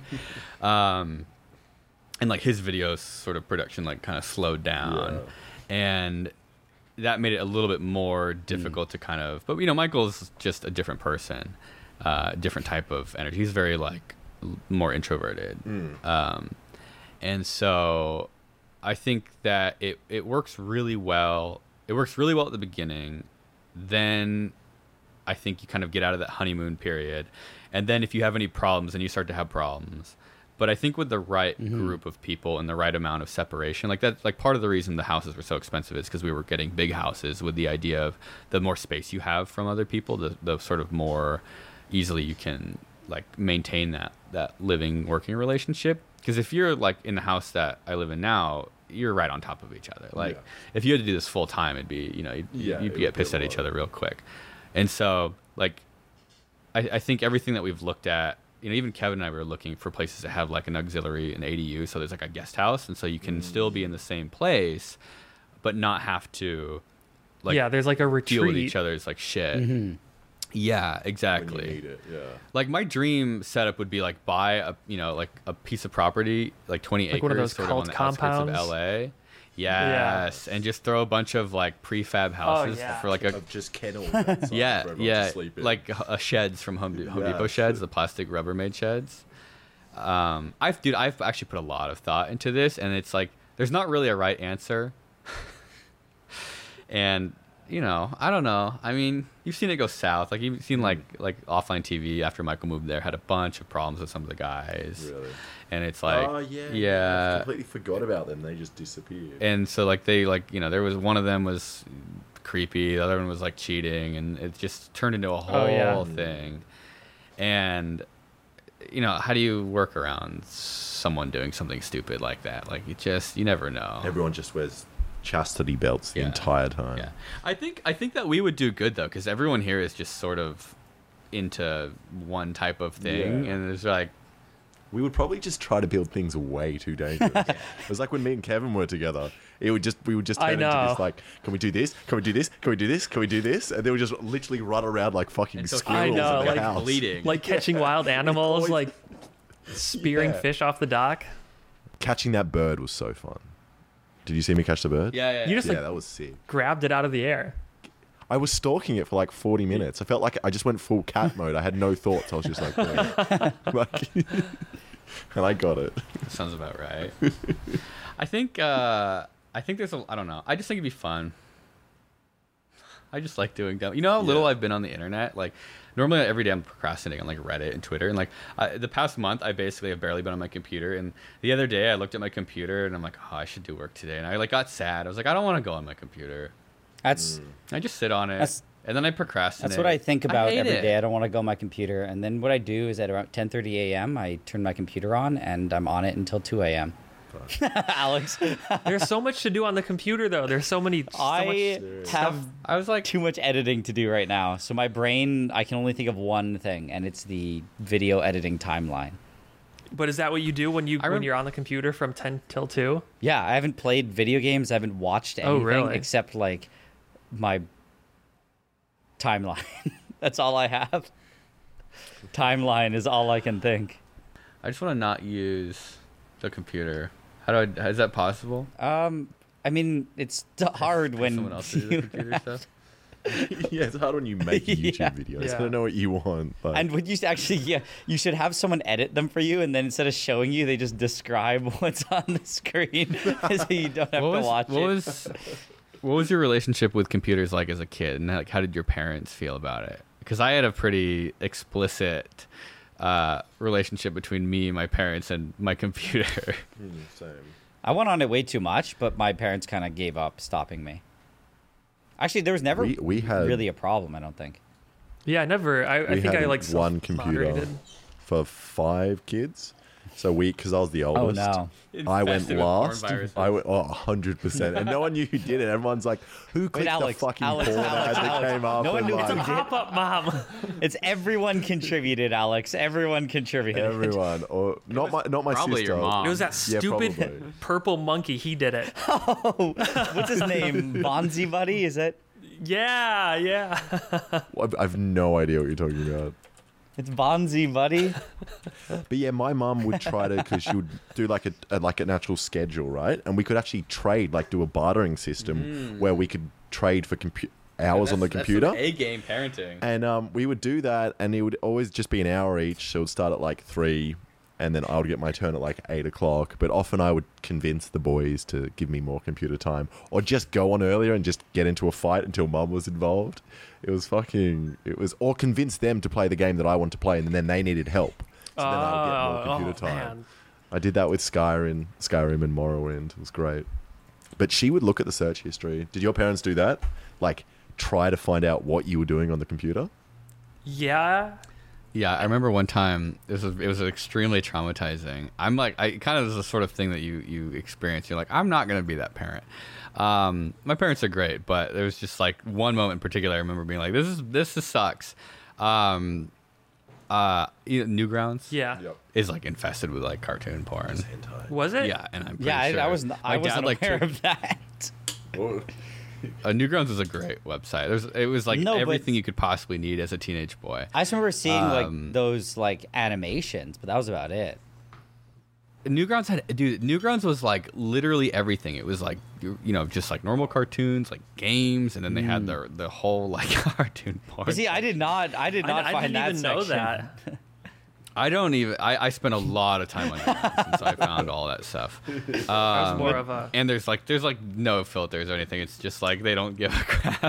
Um, and like his videos sort of production like kind of slowed down. And that made it a little bit more difficult to kind of, but you know, Michael's just a different person, uh, different type of energy. He's very like l- more introverted. Um, and so I think that it, it works really well. It works really well at the beginning. Then I think you kind of get out of that honeymoon period. And then if you have any problems, then you start to have problems. But I think with the right group of people and the right amount of separation, like that's like part of the reason the houses were so expensive is because we were getting big houses with the idea of the more space you have from other people, the, the sort of more easily you can like maintain that, that living, working relationship. Because if you're like in the house that I live in now, you're right on top of each other. Like Yeah. if you had to do this full time, it'd be, you know, you'd, Yeah, you'd it get would be pissed a at each lot. other real quick. And so like, I, I think everything that we've looked at, you know, even Kevin and I were looking for places that have like an auxiliary, an A D U. So there's like a guest house. And so you can still be in the same place, but not have to like yeah, there's like a deal with retreat. each other's like shit. Yeah, When exactly. you need it, yeah. Like my dream setup would be like buy a you know like a piece of property like twenty Like acres one of those sort of on cult the outskirts of compounds? L A. Yes, and just throw a bunch of like prefab houses yeah. for like a Of just kennels outside yeah for everyone yeah to sleep in. like uh, sheds from Home, De- Home Yeah. Depot sheds, the plastic Rubbermaid sheds. Um, I've dude, I've actually put a lot of thought into this, and it's like there's not really a right answer. And you know, I don't know. I mean, you've seen it go south. Like you've seen like like offline T V after Michael moved there had a bunch of problems with some of the guys. Really? And it's like oh, yeah. yeah. I completely forgot about them. They just disappeared. And so like they like you know there was one of them was creepy, the other one was like cheating, and it just turned into a whole Oh, yeah. thing. And you know, how do you work around someone doing something stupid like that? Like you just you never know. Everyone just wears chastity belts the Yeah. entire time. Yeah, I think I think that we would do good though, because everyone here is just sort of into one type of thing, Yeah. and it's like We would probably just try to build things way too dangerous. It was like when me and Kevin were together. It would just we would just I turn into this know. like, can we do this? Can we do this? Can we do this? Can we do this? And they would just literally run around like fucking And so squirrels I know, in the like, house. bleeding. Like catching wild animals, always- like spearing Yeah. fish off the dock. Catching that bird was so fun. Did you see me catch the bird? yeah, yeah. You just yeah, like that was sick. grabbed it out of the air. I was stalking it for like forty minutes. I felt like I just went full cat mode. I had no thoughts. I was just like, "Boom." like and I got it. Sounds about right. I think uh I think there's a I don't know. I just think it'd be fun. I just like doing dumb. You know how little Yeah. I've been on the internet? Like normally every day I'm procrastinating on like Reddit and Twitter, and like I, the past month I basically have barely been on my computer. And the other day I looked at my computer and I'm like, oh, I should do work today. And I like got sad. I was like, I don't want to go on my computer. That's I just sit on it, That's- and then I procrastinate. that's what I think about hate every it. day. I don't want to go on my computer, and then what I do is at around ten thirty a.m. I turn my computer on and I'm on it until two a.m. Alex, There's so much to do on the computer, though. There's so many. So I much have I was like, too much editing to do right now, so my brain I can only think of one thing, and it's the video editing timeline. But is that what you do when you I when rem- you're on the computer from ten till two? Yeah, I haven't played video games. I haven't watched Oh, anything really? except like my timeline. That's all I have. Timeline is all I can think. I just want to not use the computer. How do I? Is that possible? Um, I mean, it's t- hard Have when someone else do the you computer stuff. yeah, it's hard when you make YouTube Yeah. videos. Yeah. I don't know what you want. But and when you actually, yeah, you should have someone edit them for you, and then instead of showing you, they just describe what's on the screen, so you don't have What to was, watch what it. was what was your relationship with computers like as a kid, and like how did your parents feel about it? Because I had a pretty explicit uh, relationship between me, my parents, and my computer. Hmm, same. I went on it way too much, but my parents kind of gave up stopping me. Actually, there was never We- we had- really a problem. I don't think. Yeah, I never. I, I We think had I like one computer self-moderated. for five kids, So we, because I was the Oh oldest, no. I went Infested with porn last. viruses. I went, oh, one hundred percent. And no one knew who did it. Everyone's like, who clicked Alex, the fucking Alex, porn Alex, ad that Alex. came up? No one and knew like, who did it. Pop-up mom. It's everyone contributed, Alex. Everyone contributed. everyone. Or not my not my probably sister. your mom. It was that Yeah, stupid probably. purple monkey. He did it. Oh, what's his name? Bonzi Buddy? Is it? Yeah, yeah. I've, I've no idea what you're talking about. It's Bonzi Buddy. But yeah, my mum would try to, because she would do like a, a like an actual schedule, right? And we could actually trade, like do a bartering system where we could trade for compu- hours on the computer. A game parenting. And um, we would do that, and it would always just be an hour each. So it would start at like three, and then I would get my turn at like eight o'clock. But often I would convince the boys to give me more computer time, or just go on earlier and just get into a fight until mum was involved. It was fucking. It was, or convince them to play the game that I want to play, and then they needed help. So then I would get more Oh, computer oh, time. man. I did that with Skyrim, Skyrim and Morrowind. It was great. But she would look at the search history. Did your parents do that? Like, try to find out what you were doing on the computer? Yeah. Yeah, I remember one time it was it was extremely traumatizing. I'm like, I kind of is the sort of thing that you you experience. You're like, I'm not gonna be that parent. Um, my parents are great, but there was just like one moment in particular. I remember being like, this is this is sucks. Um, uh, you know, Newgrounds, Yeah. is like infested with like cartoon porn. Was it? Yeah, and I'm pretty Yeah, I, sure I was. my I dad, wasn't like, aware took- of that. Uh, Newgrounds was a great website. It was it was like No, but- everything you could possibly need as a teenage boy. I just remember seeing Um, like those like animations, but that was about it. Newgrounds had dude. Newgrounds was like literally everything. It was like you you know just like normal cartoons, like games, and then they had the the whole like cartoon porn. But see, I did not. I did I, not I find didn't that even know section. that. I don't even. I, I spent a lot of time on Newgrounds since I found all that stuff. I was Um, more of a. and there's like there's like no filters or anything. It's just like they don't give a crap.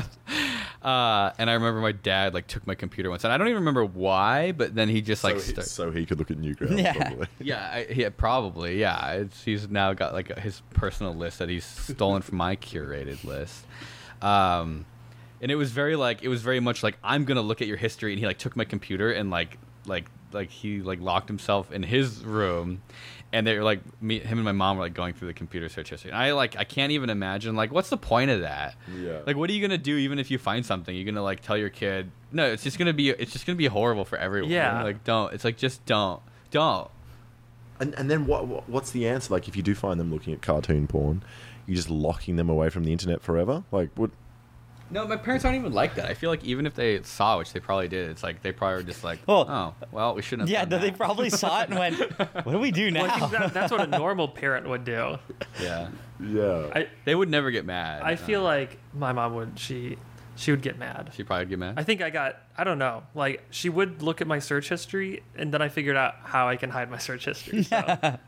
Uh, and I remember my dad like took my computer once, and I don't even remember why, but then he just like so, he, start- so he could look at Newgrounds, Yeah. probably. yeah, I, yeah, probably, yeah. It's, he's now got like a, his personal list that he's stolen from my curated list. Um, and it was very like it was very much like I'm gonna look at your history, and he like took my computer and like like like he like locked himself in his room, and they were like me, him and my mom were like going through the computer search history. And I like I can't even imagine like what's the point of that? Yeah. Like what are you gonna do even if you find something? You're gonna like tell your kid no, it's just gonna be it's just gonna be horrible for everyone. Yeah. Like don't. It's like just don't don't. And and then what, what what's the answer? Like, if you do find them looking at cartoon porn, you just locking them away from the internet forever? Like, what? No, my parents aren't even like that. I feel like even if they saw, which they probably did, it's like they probably were just like, Well, oh, well, we shouldn't have Yeah, done they that. probably saw it and went, "What do we do Well, I now?" think that, that's what a normal parent would do. Yeah. Yeah. I They would never get mad. I feel Uh, like my mom would. She she would get mad. She'd probably get mad. I think I got. I don't know. Like she would look at my search history, and then I figured out how I can hide my search history. So.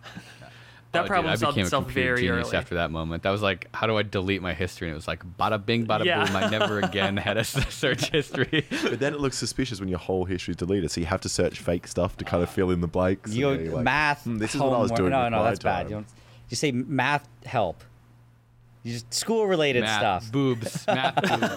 That Oh, problem dude, I solved became a itself computer very genius early. after that moment. That was like, how do I delete my history? And it was like, bada bing, bada Yeah. boom. I never again had a s- search history. But then it looks suspicious when your whole history's deleted, so you have to search fake stuff to kind of fill in the blanks. You and then you're like, math. "Hmm, this is what I was homework- doing No, with no, my that's bad. time." You, don't, you say math help. You just school related Math, stuff. boobs, math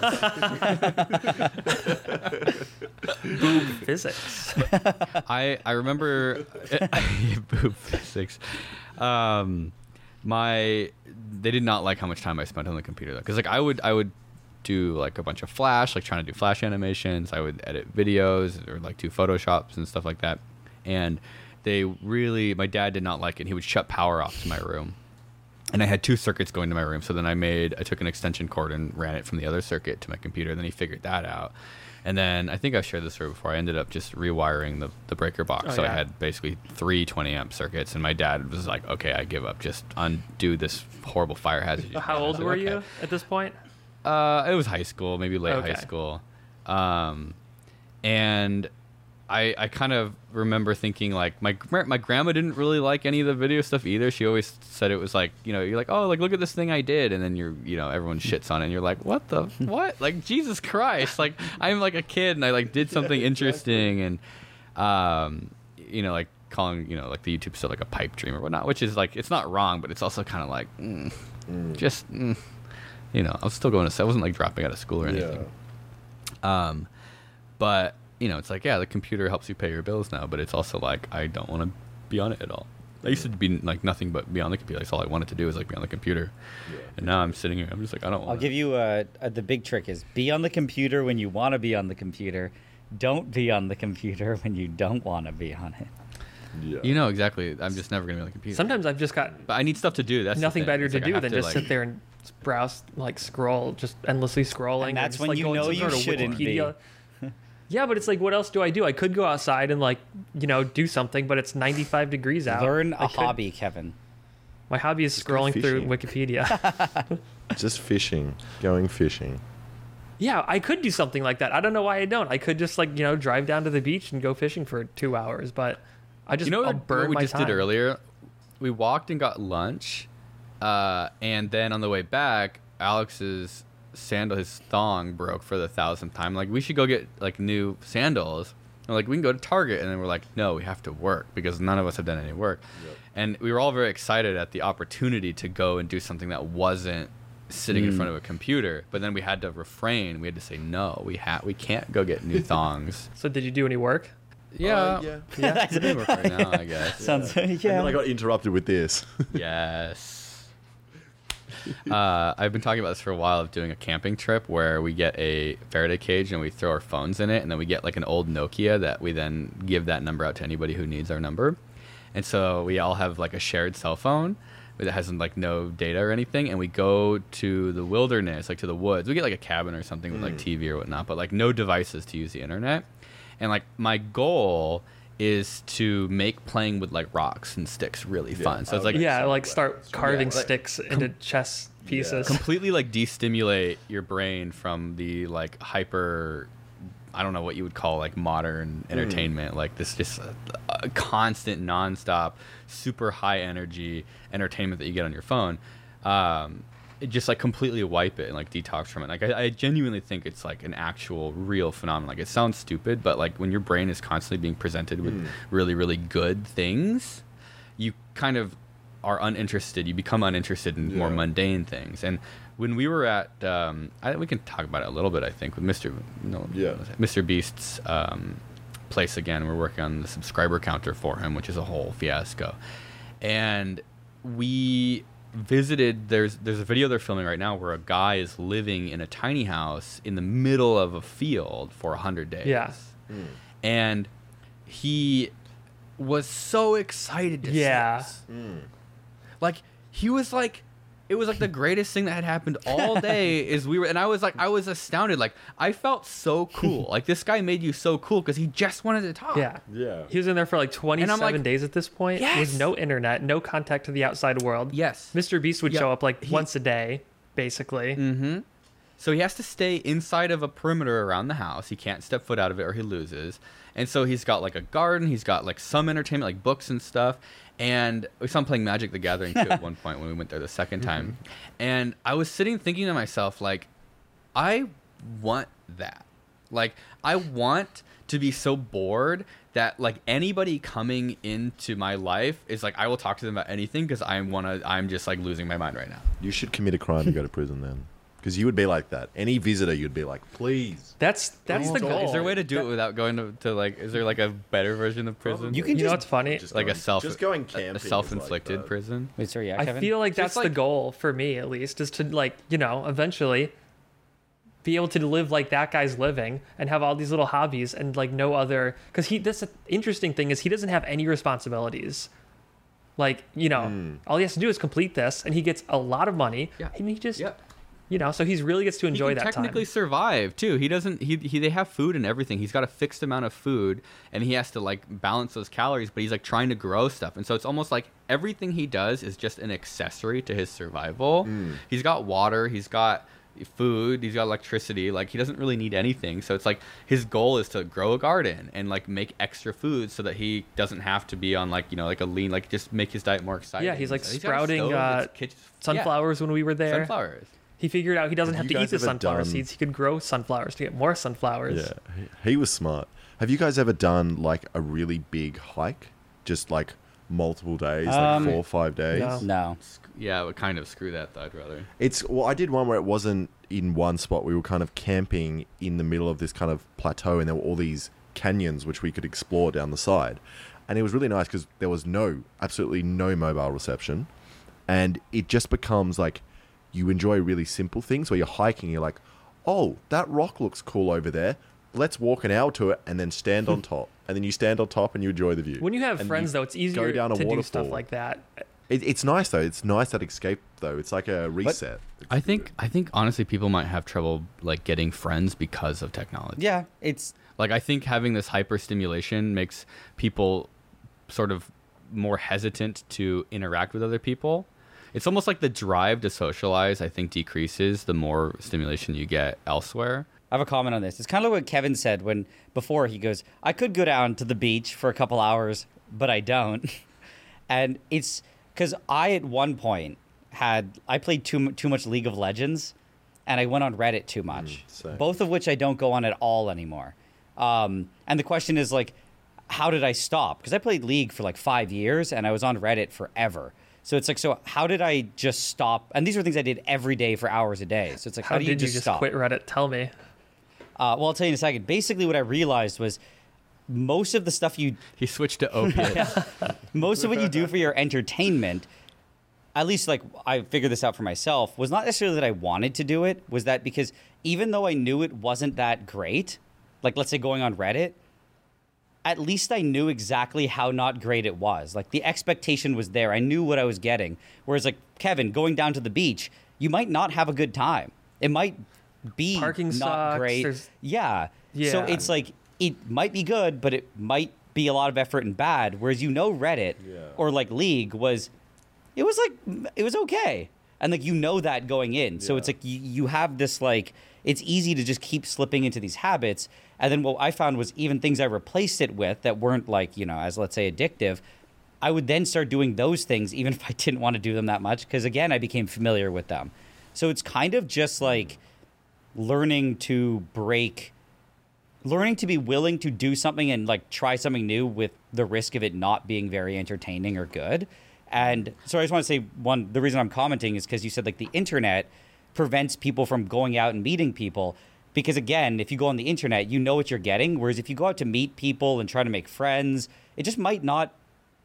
boobs. Physics. I I remember boob physics. Um, my they did not like how much time I spent on the computer though, because like I would I would do like a bunch of Flash, like trying to do Flash animations. I would edit videos or like do Photoshops and stuff like that. And they really, my dad did not like it. He would shut power off to my room. And I had two circuits going to my room. So then I made, I took an extension cord and ran it from the other circuit to my computer. Then he figured that out. And then I think I've shared this story before. I ended up just rewiring the, the breaker box. Oh, so I yeah. had basically three twenty amp circuits. And my dad was like, okay, I give up. Just undo this horrible fire hazard. you How had." I old was like, were "Okay." you at this point? Uh, it was high school, maybe late Okay. high school. Um, and I I kind of remember thinking like my gr- my grandma didn't really like any of the video stuff either. She always said it was like, you know, you're like, oh, like look at this thing I did, and then you're, you know, everyone shits on it, and you're like, what the what? Like Jesus Christ! Like I'm like a kid, and I like did something interesting, and um, you know, like calling, you know, like the YouTube stuff like a pipe dream or whatnot, which is like it's not wrong, but it's also kind of like mm, just. Mm, you know, I was still going to. I wasn't like dropping out of school or anything. Um, but you know, it's like, yeah, the computer helps you pay your bills now, but it's also like I don't want to be on it at all. I used to be like nothing but be on the computer. That's all I wanted to do was like be on the computer. Yeah. And now I'm sitting here. I'm just like I don't. I'll want give you a, a, the big trick is be on the computer when you want to be on the computer. Don't be on the computer when you don't want to be on it. Yeah. You know exactly. I'm just never gonna be on the computer. Sometimes I've just got but I need stuff to do. That's the nothing thing. better It's to like I do have than to, just like- sit there and browse, like scroll, just endlessly scrolling. And or that's just, when like, you going know some you sort of shouldn't be. Wikipedia. Yeah, but it's like, what else do I do? I could go outside and like, you know, do something, but it's ninety-five degrees out. Learn I a could- hobby, Kevin. My hobby is go scrolling through fishing. Wikipedia. Just fishing, going fishing. Yeah, I could do something like that. I don't know why I don't. I could just like, you know, drive down to the beach and go fishing for two hours, but I just you know I'll what, burn what we my just time. did earlier? We walked and got lunch, uh, and then on the way back, Alex's sandal, his thong broke for the thousandth time. Like we should go get like new sandals. And, like we can go to Target, and then we're like, no, we have to work because none of us have done any work. Yep. And we were all very excited at the opportunity to go and do something that wasn't sitting in front of a computer. But then we had to refrain. We had to say no. We ha- we can't go get new thongs. So did you do any work? Yeah, Uh, yeah. yeah. We're doing work right now, I guess. Sounds And then I yeah. got interrupted with this. Yes. Uh, I've been talking about this for a while of doing a camping trip where we get a Faraday cage and we throw our phones in it, and then we get like an old Nokia that we then give that number out to anybody who needs our number. And so we all have like a shared cell phone that has like no data or anything, and we go to the wilderness, like to the woods. We get like a cabin or something with like T V or whatnot, but like no devices to use the internet. And like my goal is to make playing with like rocks and sticks really Yeah, fun. So I it's would like Yeah, something like like start that. carving Yeah, like, sticks into chess pieces. completely like destimulate your brain from the like hyper, I don't know what you would call like modern entertainment, like this just uh, a constant nonstop super high energy entertainment that you get on your phone. Um it just like completely wipe it and like detox from it. Like I, I genuinely think it's like an actual real phenomenon. Like it sounds stupid, but like when your brain is constantly being presented with really really good things, you kind of are uninterested. You become uninterested in more Yeah. mundane things. And when we were at, um, I, we can talk about it a little bit. I think with Mister No, Yeah. Mister Beast's um, place again. We're working on the subscriber counter for him, which is a whole fiasco. And we visited. There's there's a video they're filming right now where a guy is living in a tiny house in the middle of a field for a hundred days. Yeah. And he was so excited to see Yeah. us. Like he was like, it was like the greatest thing that had happened all day. Is we were, and I was like, I was astounded. Like I felt so cool. Like this guy made you so cool because he just wanted to talk. Yeah. Yeah. He was in there for like twenty-seven like, days at this point Yes! with no internet, no contact to the outside world. Yes. Mister Beast would Yeah, show up like he- once a day, basically. Mm-hmm. So he has to stay inside of a perimeter around the house. He can't step foot out of it or he loses. And so he's got like a garden. He's got like some entertainment, like books and stuff. And we saw him playing Magic the Gathering too at one point when we went there the second time. And I was sitting thinking to myself, like, I want that. Like, I want to be so bored that like anybody coming into my life is like, I will talk to them about anything because I wanna. I'm just like losing my mind right now. You should commit a crime to go to prison then. Because you would be like that. Any visitor, you'd be like, please. That's that's Oh, the God. goal. Is there a way to do it without going to, to like? Is there like a better version of prison? You can You know just what's funny? Just like a going- self, just going a- camping a is self-inflicted like that. prison. Wait, sorry, yeah, I Kevin? feel like Just that's the like- goal for me, at least, is to like, you know, eventually be able to live like that guy's living and have all these little hobbies and like no other. Because he, this interesting thing is he doesn't have any responsibilities. Like, you know, Hmm. all he has to do is complete this, and he gets a lot of money. Yeah. And he just, Yep. you know, so he really gets to enjoy he can that technically time. survive too. He doesn't. He, he they have food and everything. He's got a fixed amount of food, and he has to like balance those calories. But he's like trying to grow stuff, and so it's almost like everything he does is just an accessory to his survival. He's got water. He's got food. He's got electricity. Like he doesn't really need anything. So it's like his goal is to grow a garden and like make extra food so that he doesn't have to be on like you know like a lean like just make his diet more exciting. Yeah, he's like So got a sprouting stove, uh, it's kitchen- yeah, sunflowers when we were there. sunflowers. He figured out he doesn't Have have you to eat guys the ever sunflower done- seeds. He could grow sunflowers to get more sunflowers. Yeah, he, he was smart. Have you guys ever done like a really big hike? Just like multiple days, Um, like four or five days? no. No. Yeah, I would kind of screw that though. I'd rather. It's well, I did one where it wasn't in one spot. We were kind of camping in the middle of this kind of plateau, and there were all these canyons which we could explore down the side. and it was really nice because there was no, absolutely no mobile reception, and it just becomes like you enjoy really simple things where you're hiking, you're like, oh, that rock looks cool over there. Let's walk an hour to it and then stand on top. And then you stand on top and you enjoy the view. When you have And friends, you though, it's go easier down a to do waterfall. stuff like that. It, it's nice though. It's nice that escape though. It's like a reset. I think I think honestly people might have trouble like getting friends because of technology. Yeah, it's Like I think having this hyper stimulation makes people sort of more hesitant to interact with other people. It's almost like the drive to socialize, I think, decreases the more stimulation you get elsewhere. I have a comment on this. It's kind of what Kevin said when before he goes, I could go down to the beach for a couple hours, but I don't. And it's because I at one point had I played too too much League of Legends, and I went on Reddit too much. Mm, same. Both of which I don't go on at all anymore. Um, and the question is like, how did I stop? Because I played League for like five years, and I was on Reddit forever. So it's like, so how did I just stop? And these were things I did every day for hours a day. So it's like, how, How do did you just, you just stop? quit Reddit? Tell me. Uh, well, I'll tell you in a second. Basically, what I realized was most of the stuff you, He switched to opiates. most of what you do for your entertainment, at least like I figured this out for myself, was not necessarily that I wanted to do it. Was that because even though I knew it wasn't that great, like let's say going on Reddit, at least I knew exactly how not great it was. Like the expectation was there. I knew what I was getting. Whereas like Kevin, going down to the beach, you might not have a good time. It might be Parking not sucks, great. there's- Yeah. So Yeah. it's like it might be good, but it might be a lot of effort and bad. Whereas you know Reddit Yeah. or like League was, it was like it was okay, and like you know that going in. So Yeah. it's like you, you have this like it's easy to just keep slipping into these habits. And then what I found was even things I replaced it with that weren't like, you know, as let's say addictive, I would then start doing those things even if I didn't want to do them that much because again I became familiar with them. So it's kind of just like learning to break learning to be willing to do something and like try something new with the risk of it not being very entertaining or good. And so I just want to say one, the reason I'm commenting is because you said like the internet prevents people from going out and meeting people. Because again, if you go on the internet, you know what you're getting. Whereas if you go out to meet people and try to make friends, it just might not,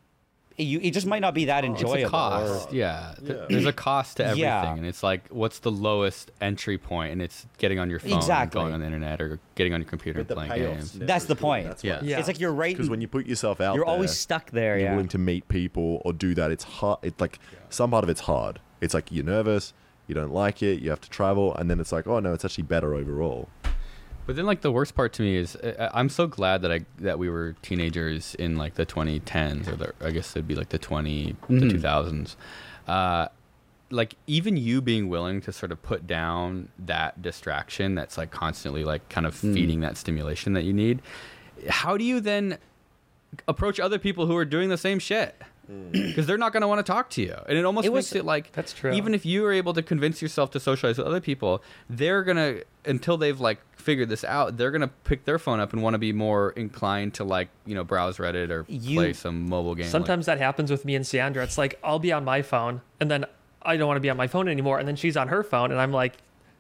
you, it just might not be that enjoyable. It's a cost. Yeah. Th- Yeah. There's a cost to everything. Yeah. And it's like, what's the lowest entry point? And it's getting on your phone, Exactly. going on the internet, or getting on your computer But the and playing payoff's games. never That's the as good. point. That's Yeah. what- Yeah. It's like you're right. Because when you put yourself out You're there, always stuck there. you're Yeah. willing to meet people or do that. It's hard. It's like some part of it's hard. It's like you're nervous, you don't like it, you have to travel, and then it's like, oh no, it's actually better overall. But then, like, the worst part to me is uh, I'm so glad that I that we were teenagers in like the twenty tens, or the, I guess it'd be like the twenty Mhm. the two thousands. Uh, like even you being willing to sort of put down that distraction that's like constantly like kind of Mm. feeding that stimulation that you need. How do you then approach other people who are doing the same shit? Because they're not going to want to talk to you, and it almost It was- makes it like That's true. even if you are able to convince yourself to socialize with other people, they're gonna until they've like figured this out, they're gonna pick their phone up and want to be more inclined to like you know browse Reddit or You- play some mobile game. like- Sometimes that happens with me and Sandra. It's like I'll be on my phone, and then I don't want to be on my phone anymore, and then she's on her phone, and I'm like,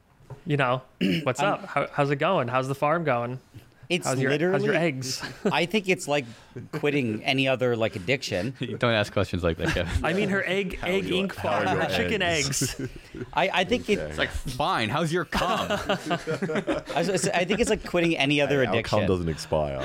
you know, what's up? How, how's it going? How's the farm going? It's How's your, literally. how's your eggs? I think it's like quitting any other like addiction. Don't ask questions like that, Kevin. I mean, her egg egg your- ink how are farm, your her chicken eggs? eggs. I, I think it. It's like fine. How's your cum? I, was- I think it's like quitting any other Hey, our cum addiction. doesn't expire.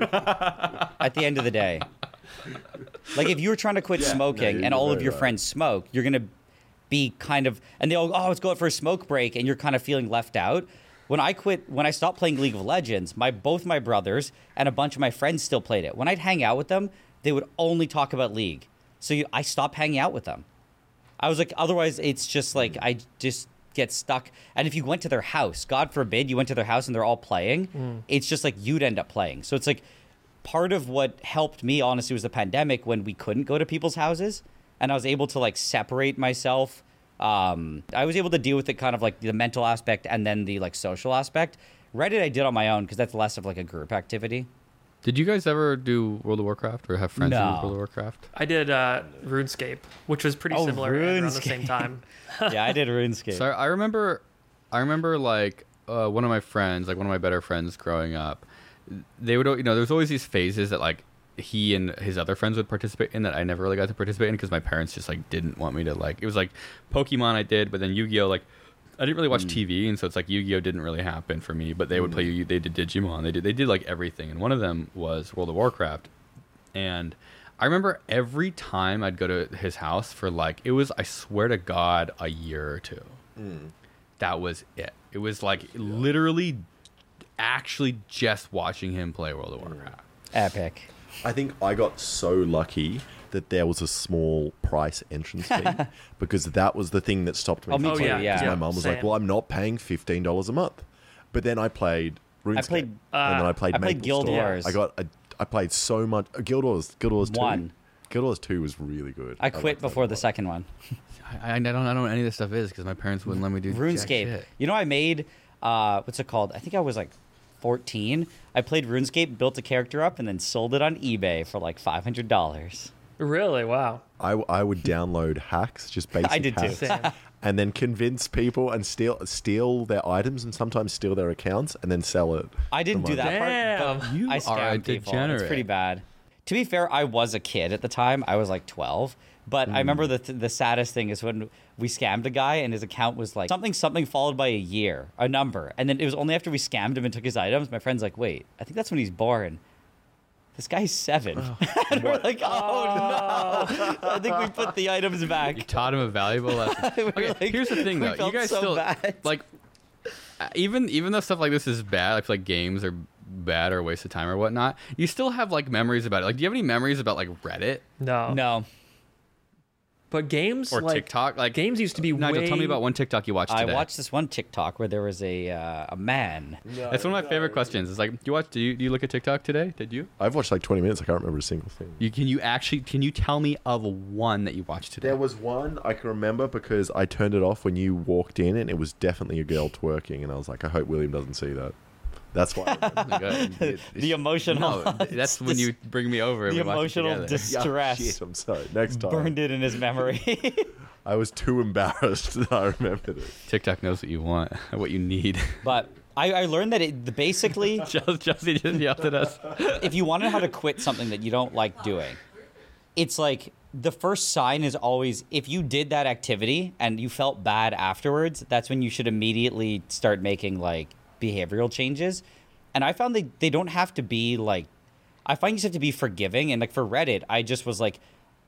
At the end of the day, like if you were trying to quit Yeah, no, smoking you're and all of very your right. friends smoke, you're gonna be kind of, and they all, oh, let's go out for a smoke break, and you're kind of feeling left out. When I quit, when I stopped playing League of Legends, my both my brothers and a bunch of my friends still played it. When I'd hang out with them, they would only talk about League. So you, I stopped hanging out with them. I was like, otherwise, it's just like I just get stuck. And if you went to their house, God forbid, you went to their house and they're all playing, it's just like you'd end up playing. So it's like part of what helped me, honestly, was the pandemic when we couldn't go to people's houses, and I was able to like separate myself. Um, I was able to deal with it kind of like the mental aspect and then the like social aspect. Reddit I did on my own because that's less of like a group activity. Did you guys ever do World of Warcraft or have friends who No. do World of Warcraft? I did uh, RuneScape, which was pretty Oh, similar and around the same RuneScape. time. Yeah, I did RuneScape. So I I remember, I remember like uh, one of my friends, like one of my better friends growing up. They would, you know, there was always these phases that like he and his other friends would participate in that I never really got to participate in because my parents just like didn't want me to like. It was like Pokemon I did, but then Yu-Gi-Oh like I didn't really watch mm. T V, and so it's like Yu-Gi-Oh didn't really happen for me. But they would mm. play Yu. They did Digimon. They did they did like everything, and one of them was World of Warcraft. And I remember every time I'd go to his house for like it was I swear to God a year or two. Mm. That was it. It was like yeah. literally, actually just watching him play World of Warcraft. Epic. I think I got so lucky that there was a small price entrance fee because that was the thing that stopped me. Oh, me from too, playing. yeah. Because yeah. my mum was Same. like, "Well, I'm not paying fifteen dollars a month." But then I played RuneScape, I played. Uh, and then I played. I played Maple Guild Story. Wars. I got. A, I played so much. Uh, Guild Wars. Guild Wars two. One. Guild Wars two was really good. I quit liked that before a the lot. second one. I, I don't I don't know what any of this stuff is because my parents wouldn't let me do jack RuneScape. shit. You know, I made uh, what's it called? I think I was like fourteen. I played RuneScape, built a character up, and then sold it on eBay for like five hundred dollars. Really? Wow. I, I would download hacks, just basic I did too. hacks, Same. and then convince people and steal steal their items and sometimes steal their accounts and then sell it. I didn't for do money. that part, but Damn. You I are a scammed people. It's degenerate. pretty bad. To be fair, I was a kid at the time. I was like twelve. But I remember the th- the saddest thing is when we scammed a guy and his account was like something something followed by a year, a number, and then it was only after we scammed him and took his items. My friend's like, "Wait, I think that's when he's born." This guy's seven. Oh. And we're like, oh, no. I think we put the items You back. taught him a valuable lesson. We were Okay, like- here's the thing we though. You felt guys so still bad. like uh, even even though stuff like this is bad, I feel like games are bad or a waste of time or whatnot. You still have like memories about it. Like, do you have any memories about like Reddit No. No. But games or like TikTok? Like games used to be Nigel, way. tell me about one TikTok you watched I today. watched this one TikTok where there was a uh, a man. That's one of my favorite questions. It's like, do you watch? Do you, do you look at TikTok today? Did you? I've watched like twenty minutes. I can't remember a single thing. You can you actually can you tell me of one that you watched today? There was one I can remember because I turned it off when you walked in, and it was definitely a girl twerking, and I was like, I hope William doesn't see that. That's why. I remember. Good. It- The emotional. No, that's when you bring me over. And the we watch it emotional together. dis- Yeah, Stress. shit, I'm sorry. Next time. Burned it in his memory. I was too embarrassed that I remembered it. TikTok knows what you want, what you need. But I, I learned that it, the basically, Chelsea Chelsea just yelled at us. if you want to know how to quit something that you don't like doing, it's like the first sign is always if you did that activity and you felt bad afterwards, that's when you should immediately start making like behavioral changes. And I found they, they don't have to be like, I find you just have to be forgiving. And like for Reddit, I just was like,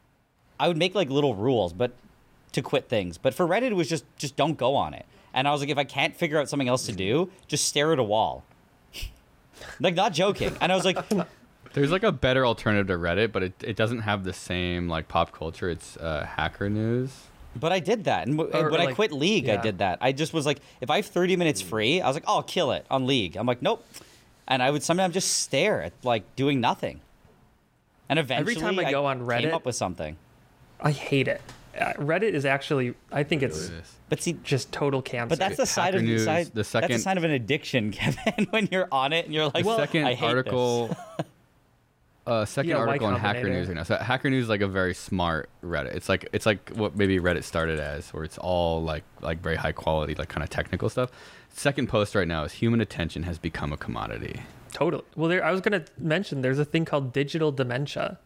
I would make like little rules, but to quit things. But for Reddit, it was just, just don't go on it. And I was like, if I can't figure out something else to do, just stare at a wall. Like, not joking. And I was like, There's like a better alternative to Reddit, but it, it doesn't have the same like pop culture. It's uh, Hacker News. but I did that. And w- Or, when I like, quit League, I yeah. did that. I just was like, if I have thirty minutes free, I was like, oh, I'll kill it on League. I'm like, nope. And I would sometimes just stare at like doing nothing. And eventually, Every time I go on came Reddit- up with something. I hate it. Uh, Reddit is actually. I think it's But see, just total cancer. but that's the side Hacker of News, side, the that's second- a sign of an addiction, Kevin. When you're on it and you're like, The well, second I hate article. Uh, second Yeah, Y article on Hacker Combinator. News right now. So Hacker News is like a very smart Reddit. It's like it's like what maybe Reddit started as, where it's all like like very high quality, like kind of technical stuff. Second post right now is human attention has become a commodity. Totally. Well, there. I was gonna mention there's a thing called digital dementia,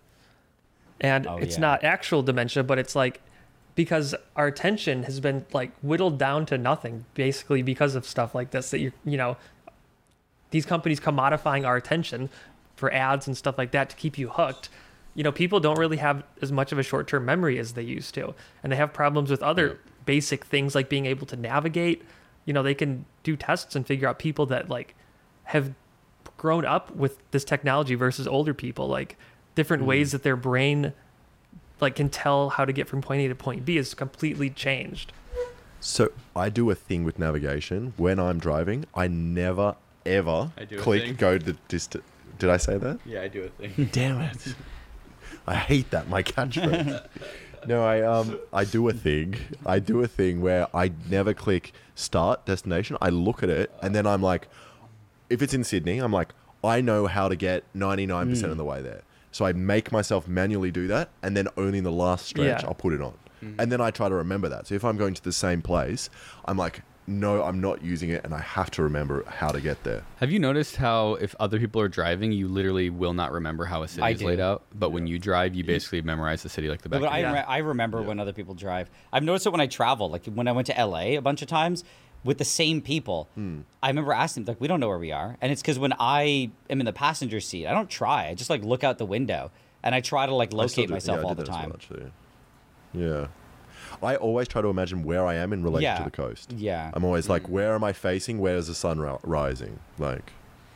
and Oh, it's yeah. not actual dementia, but it's like because our attention has been like whittled down to nothing, basically because of stuff like this. That you you know, these companies commodifying our attention for ads and stuff like that to keep you hooked. You know, people don't really have as much of a short-term memory as they used to, and they have problems with other Yeah. basic things like being able to navigate. You know, they can do tests and figure out people that like have grown up with this technology versus older people, like different ways that their brain like can tell how to get from point A to point B is completely changed. So I do a thing with navigation when I'm driving. I never ever I do a click thing. go to distance. Did I say that? Yeah, I do a thing. Damn it! I hate that. My catchphrase. No, I um I do a thing. I do a thing where I never click start destination. I look at it and then I'm like, if it's in Sydney, I'm like, I know how to get ninety-nine percent of the way there. So I make myself manually do that, and then only in the last stretch Yeah. I'll put it on. And then I try to remember that. So if I'm going to the same place, I'm like, know I'm not using it, and I have to remember how to get there. Have you noticed how if other people are driving, you literally will not remember how a city I is do. laid out, but when you drive, you basically memorize the city like the No, back but of I, your Yeah. re- I remember when other people drive. I've noticed it when I travel. Like when I went to L A a bunch of times with the same people. I remember asking them, like, we don't know where we are. And it's because when I am in the passenger seat, I don't try. I just like look out the window and I try to like I still locate do- myself yeah, I all did the that as time. well, actually. Yeah. I always try to imagine where I am in relation Yeah. to the coast. Yeah. I'm always like, where am I facing? Where is the sun ri- rising? Like,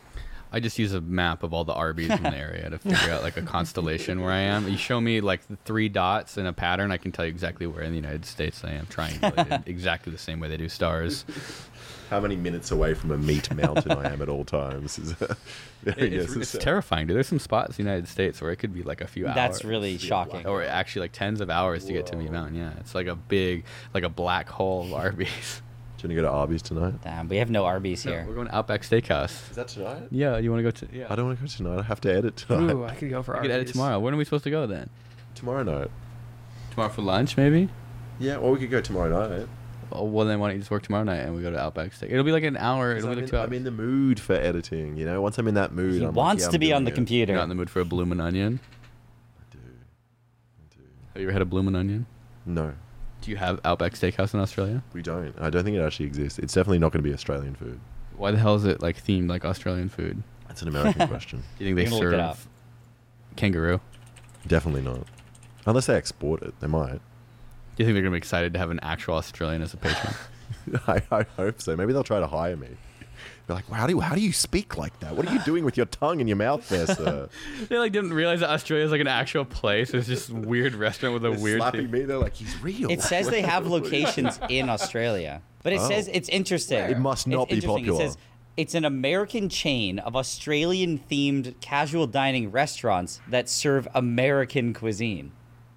I just use a map of all the Arby's in the area to figure out like a constellation where I am. You show me like the three dots in a pattern, I can tell you exactly where in the United States I am, triangulated exactly the same way they do stars. how many minutes away from a meat mountain I am at all times is very It- it's, it's necessary. terrifying, dude. There's some spots in the United States where it could be like a few hours. That's really shocking. Or actually like tens of hours to get to Meat Mountain. Yeah, it's like a big, like a black hole of Arby's. Do you want to go to Arby's tonight? Damn, we have no Arby's No, here. we're going to Outback Steakhouse. Is that tonight? Yeah, you want to go to? Yeah, I don't want to go tonight. I have to edit tonight. Ooh, I could go for we could edit Arby's. tomorrow. When are we supposed to go then? Tomorrow night. Tomorrow for lunch, maybe. Yeah, or we could go tomorrow night. Oh, well, then why don't you just work tomorrow night and we go to Outback Steak? It'll be like an hour. It'll I'm be like in, two hours. I'm in the mood for editing, you know? Once I'm in that mood, He I'm like, wants yeah, to I'm be on doing the it. computer. You're not in the mood for a bloomin' onion. I do. I do. Have you ever had a bloomin' onion? No, Do you have Outback Steakhouse in Australia? we don't. I don't think it actually exists. It's definitely not going to be Australian food. Why the hell is it like themed like Australian food? That's an American question. Do you think they I'm gonna look it up. serve kangaroo? Definitely not. Unless they export it, they might. Do you think they're gonna be excited to have an actual Australian as a patron? I, I hope so. Maybe they'll try to hire me. They're like, well, how do you, how do you speak like that? What are you doing with your tongue in your mouth there, sir? They like didn't realize that Australia is like an actual place. It's just a weird restaurant with a They're weird slapping thing. me. They're like, he's real. It says they have locations in Australia, but it Oh. says it's interesting. It must It's not be interesting. popular. It says it's an American chain of Australian-themed casual dining restaurants that serve American cuisine.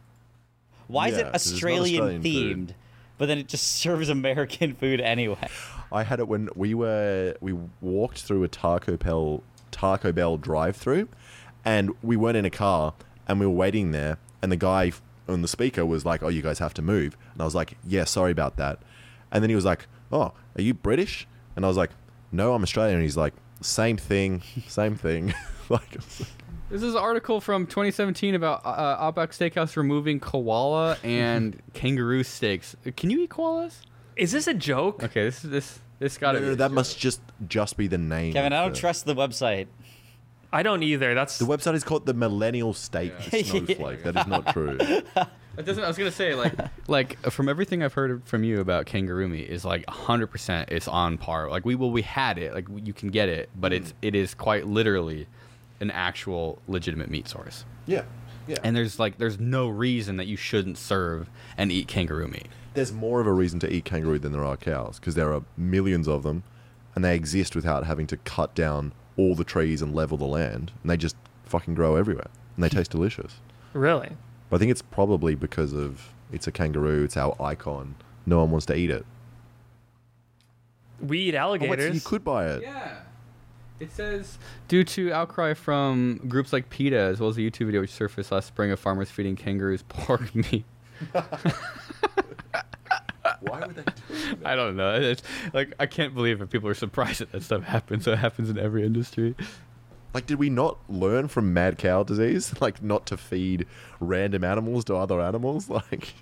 Why is Yeah, it 'cause it's not Australian Australian themed, food. but then it just serves American food anyway? I had it when we were we walked through a Taco Bell Taco Bell drive-through, and we weren't in a car, and we were waiting there, and the guy f- on the speaker was like, "Oh, you guys have to move," and I was like, "Yeah, sorry about that," and then he was like, "Oh, are you British?" And I was like, "No, I'm Australian." And he's like, "Same thing, same thing." like, This is an article from twenty seventeen about uh, Outback Steakhouse removing koala and kangaroo steaks. Can you eat koalas? Is this a joke? Okay, this is this this no, got to no, no, that must just just be the name. Kevin, of I don't the- trust the website. I don't either. That's The website is called the Millennial Steak Snowflake. That is not true. It doesn't. I was gonna say like like from everything I've heard from you about kangaroo meat is like one hundred percent it's on par. Like we well we had it like you can get it, but it's it is quite literally an actual legitimate meat source. Yeah, yeah. And there's like there's no reason that you shouldn't serve and eat kangaroo meat. There's more of a reason to eat kangaroo than there are cows because there are millions of them, and they exist without having to cut down all the trees and level the land, and they just fucking grow everywhere, and they taste delicious. really. But I think it's probably because of it's a kangaroo, it's our icon. No one wants to eat it. We eat Oh, wait, so alligators. you could buy it. Yeah. It says, due to outcry from groups like PETA, as well as a YouTube video which surfaced last spring of farmers feeding kangaroos pork meat. Why would they do that? I don't know. It's like I can't believe it. People are surprised that that stuff happens. So it happens in every industry. Like, did we not learn from mad cow disease, like, not to feed random animals to other animals? Like,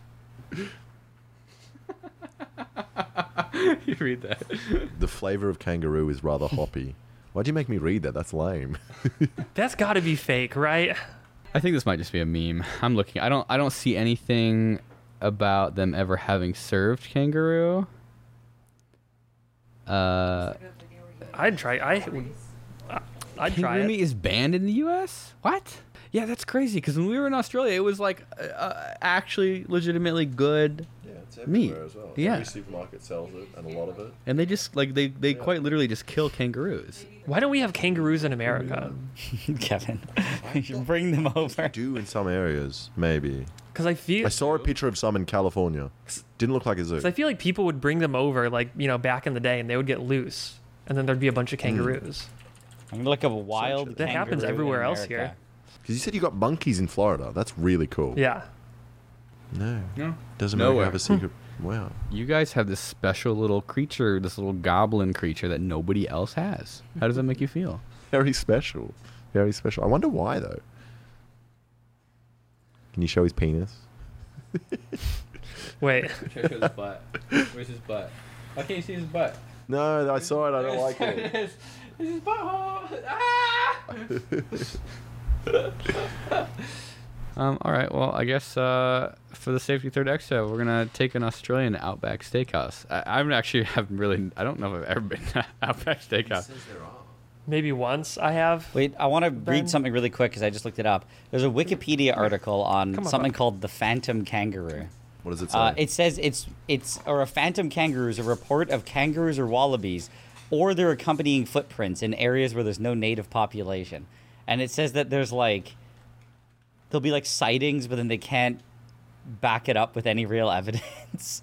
You read that. the flavor of kangaroo is rather hoppy. Why'd you make me read that? That's lame. That's got to be fake, right? I think this might just be a meme. I'm looking. I don't. I don't see anything about them ever having served kangaroo. Uh, I'd try. I would. I'd try kangaroo it. meat is banned in the U S. What? Yeah, that's crazy. Because when we were in Australia, it was like uh, uh, actually legitimately good. Yeah, it's Meat. everywhere as well. Yeah. Every supermarket sells it, and a lot of it. And they just like they they quite literally just kill kangaroos. Why don't we have kangaroos in America? Kevin, you should bring them over. Do in some areas, maybe. Because I feel. I saw a picture of some in California. Didn't look like a zoo. 'cause I feel like people would bring them over, like you know, back in the day, and they would get loose, and then there'd be a bunch of Hmm. kangaroos. I'm gonna look up a wild. That That happens kangaroo in everywhere else America. here. Because you said you got monkeys in Florida. That's really cool. Yeah. No. No. Does America Nowhere. have a secret? Wow. You guys have this special little creature, this little goblin creature that nobody else has. How does that make you feel? Very special. Very special. I wonder why, though. Can you show his penis? Wait. Show his butt. Where's his butt? Why can't you see his butt? No, I saw it. I don't like it. It's his butthole. Ah! um. All right. Well, I guess uh, for the Safety Third Expo, we're gonna take an Australian Outback Steakhouse. I, I'm actually haven't really. I don't know if I've ever been to Outback Steakhouse. Maybe once I have. Wait, I want to Ben? read something really quick because I just looked it up. There's a Wikipedia article on Come on, something bud. called the phantom kangaroo. What does it say? Uh, it says it's it's or a phantom kangaroo is a report of kangaroos or wallabies or their accompanying footprints in areas where there's no native population. And it says that there's like there'll be like sightings, but then they can't back it up with any real evidence.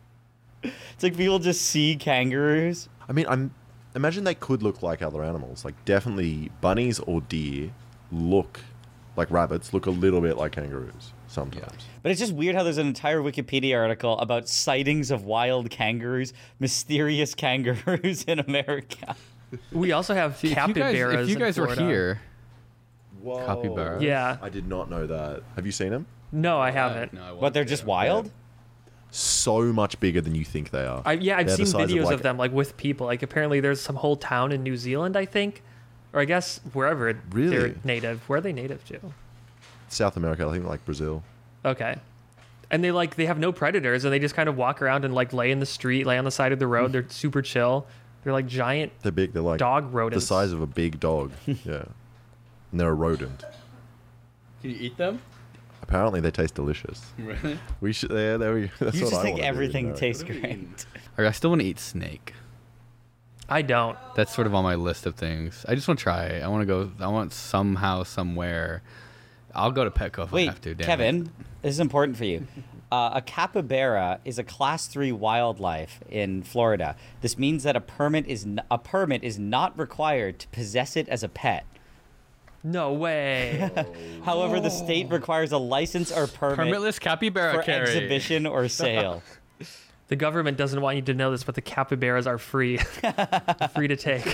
It's like people just see kangaroos. I mean, I'm imagine they could look like other animals. Like definitely bunnies or deer look like rabbits, look a little bit like kangaroos sometimes. But it's just weird how there's an entire Wikipedia article about sightings of wild kangaroos, mysterious kangaroos in America. We also have See, if you guys, capybaras. if you in guys were Florida. here, Whoa. Capybara. Yeah. I did not know that. Have you seen them? No, I haven't. No, I But wasn't they're just there. wild? So much bigger than you think they are. I, yeah, I've They're the seen size of, videos of, like- them like with people. Like apparently there's some whole town in New Zealand, I think, or I guess wherever Really? they're native. Where are they native to? South America, I think like Brazil. Okay. And they like they have no predators and they just kind of walk around and like lay in the street, lay on the side of the road. They're super chill. They're like giant They're big. They're like dog the rodents. size of a big dog. Yeah. And they're a rodent. Can you eat them? Apparently, they taste delicious. Really? We should. Yeah, there we. That's You what just I think wanna do, everything you know? tastes What are we great. eating? I still want to eat snake. I don't. That's sort of on my list of things. I just want to try it. I want to go. I want somehow, somewhere. I'll go to Petco if I Wait, have to. Damn Kevin, it. this is important for you. Uh, a capybara is a class three wildlife in Florida. This means that a permit is n- a permit is not required to possess it as a pet. No way. However, the state requires a license or permit Permitless capybara for carry. exhibition or sale. The government doesn't want you to know this, but the capybaras are free. Free to take.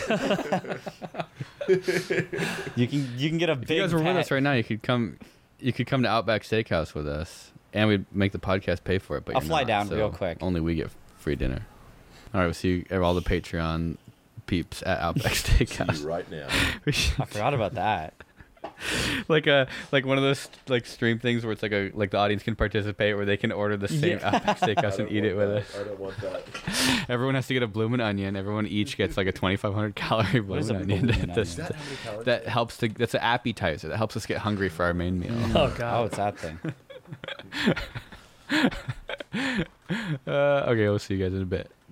You can you can get a big. If you guys were with pet. us right now, you could come. You could come to Outback Steakhouse with us, and we'd make the podcast pay for it. But I'll you're fly not, down so real quick. Only we get free dinner. All right, we'll see you, all the Patreon peeps at Outback Steakhouse. Right now. We should- I forgot about that. like a like one of those like stream things where it's like a like the audience can participate where they can order the same Yeah. Outback Steakhouse and eat it with us. I don't want that. Everyone has to get a bloomin' onion. Everyone each gets like a twenty-five hundred calorie What is a bloomin' onion. bloomin' That's- onion? That, that helps to that's an appetizer that helps us get hungry for our main meal. Oh Oh, god. it's that thing. Uh, okay, we'll see you guys in a bit.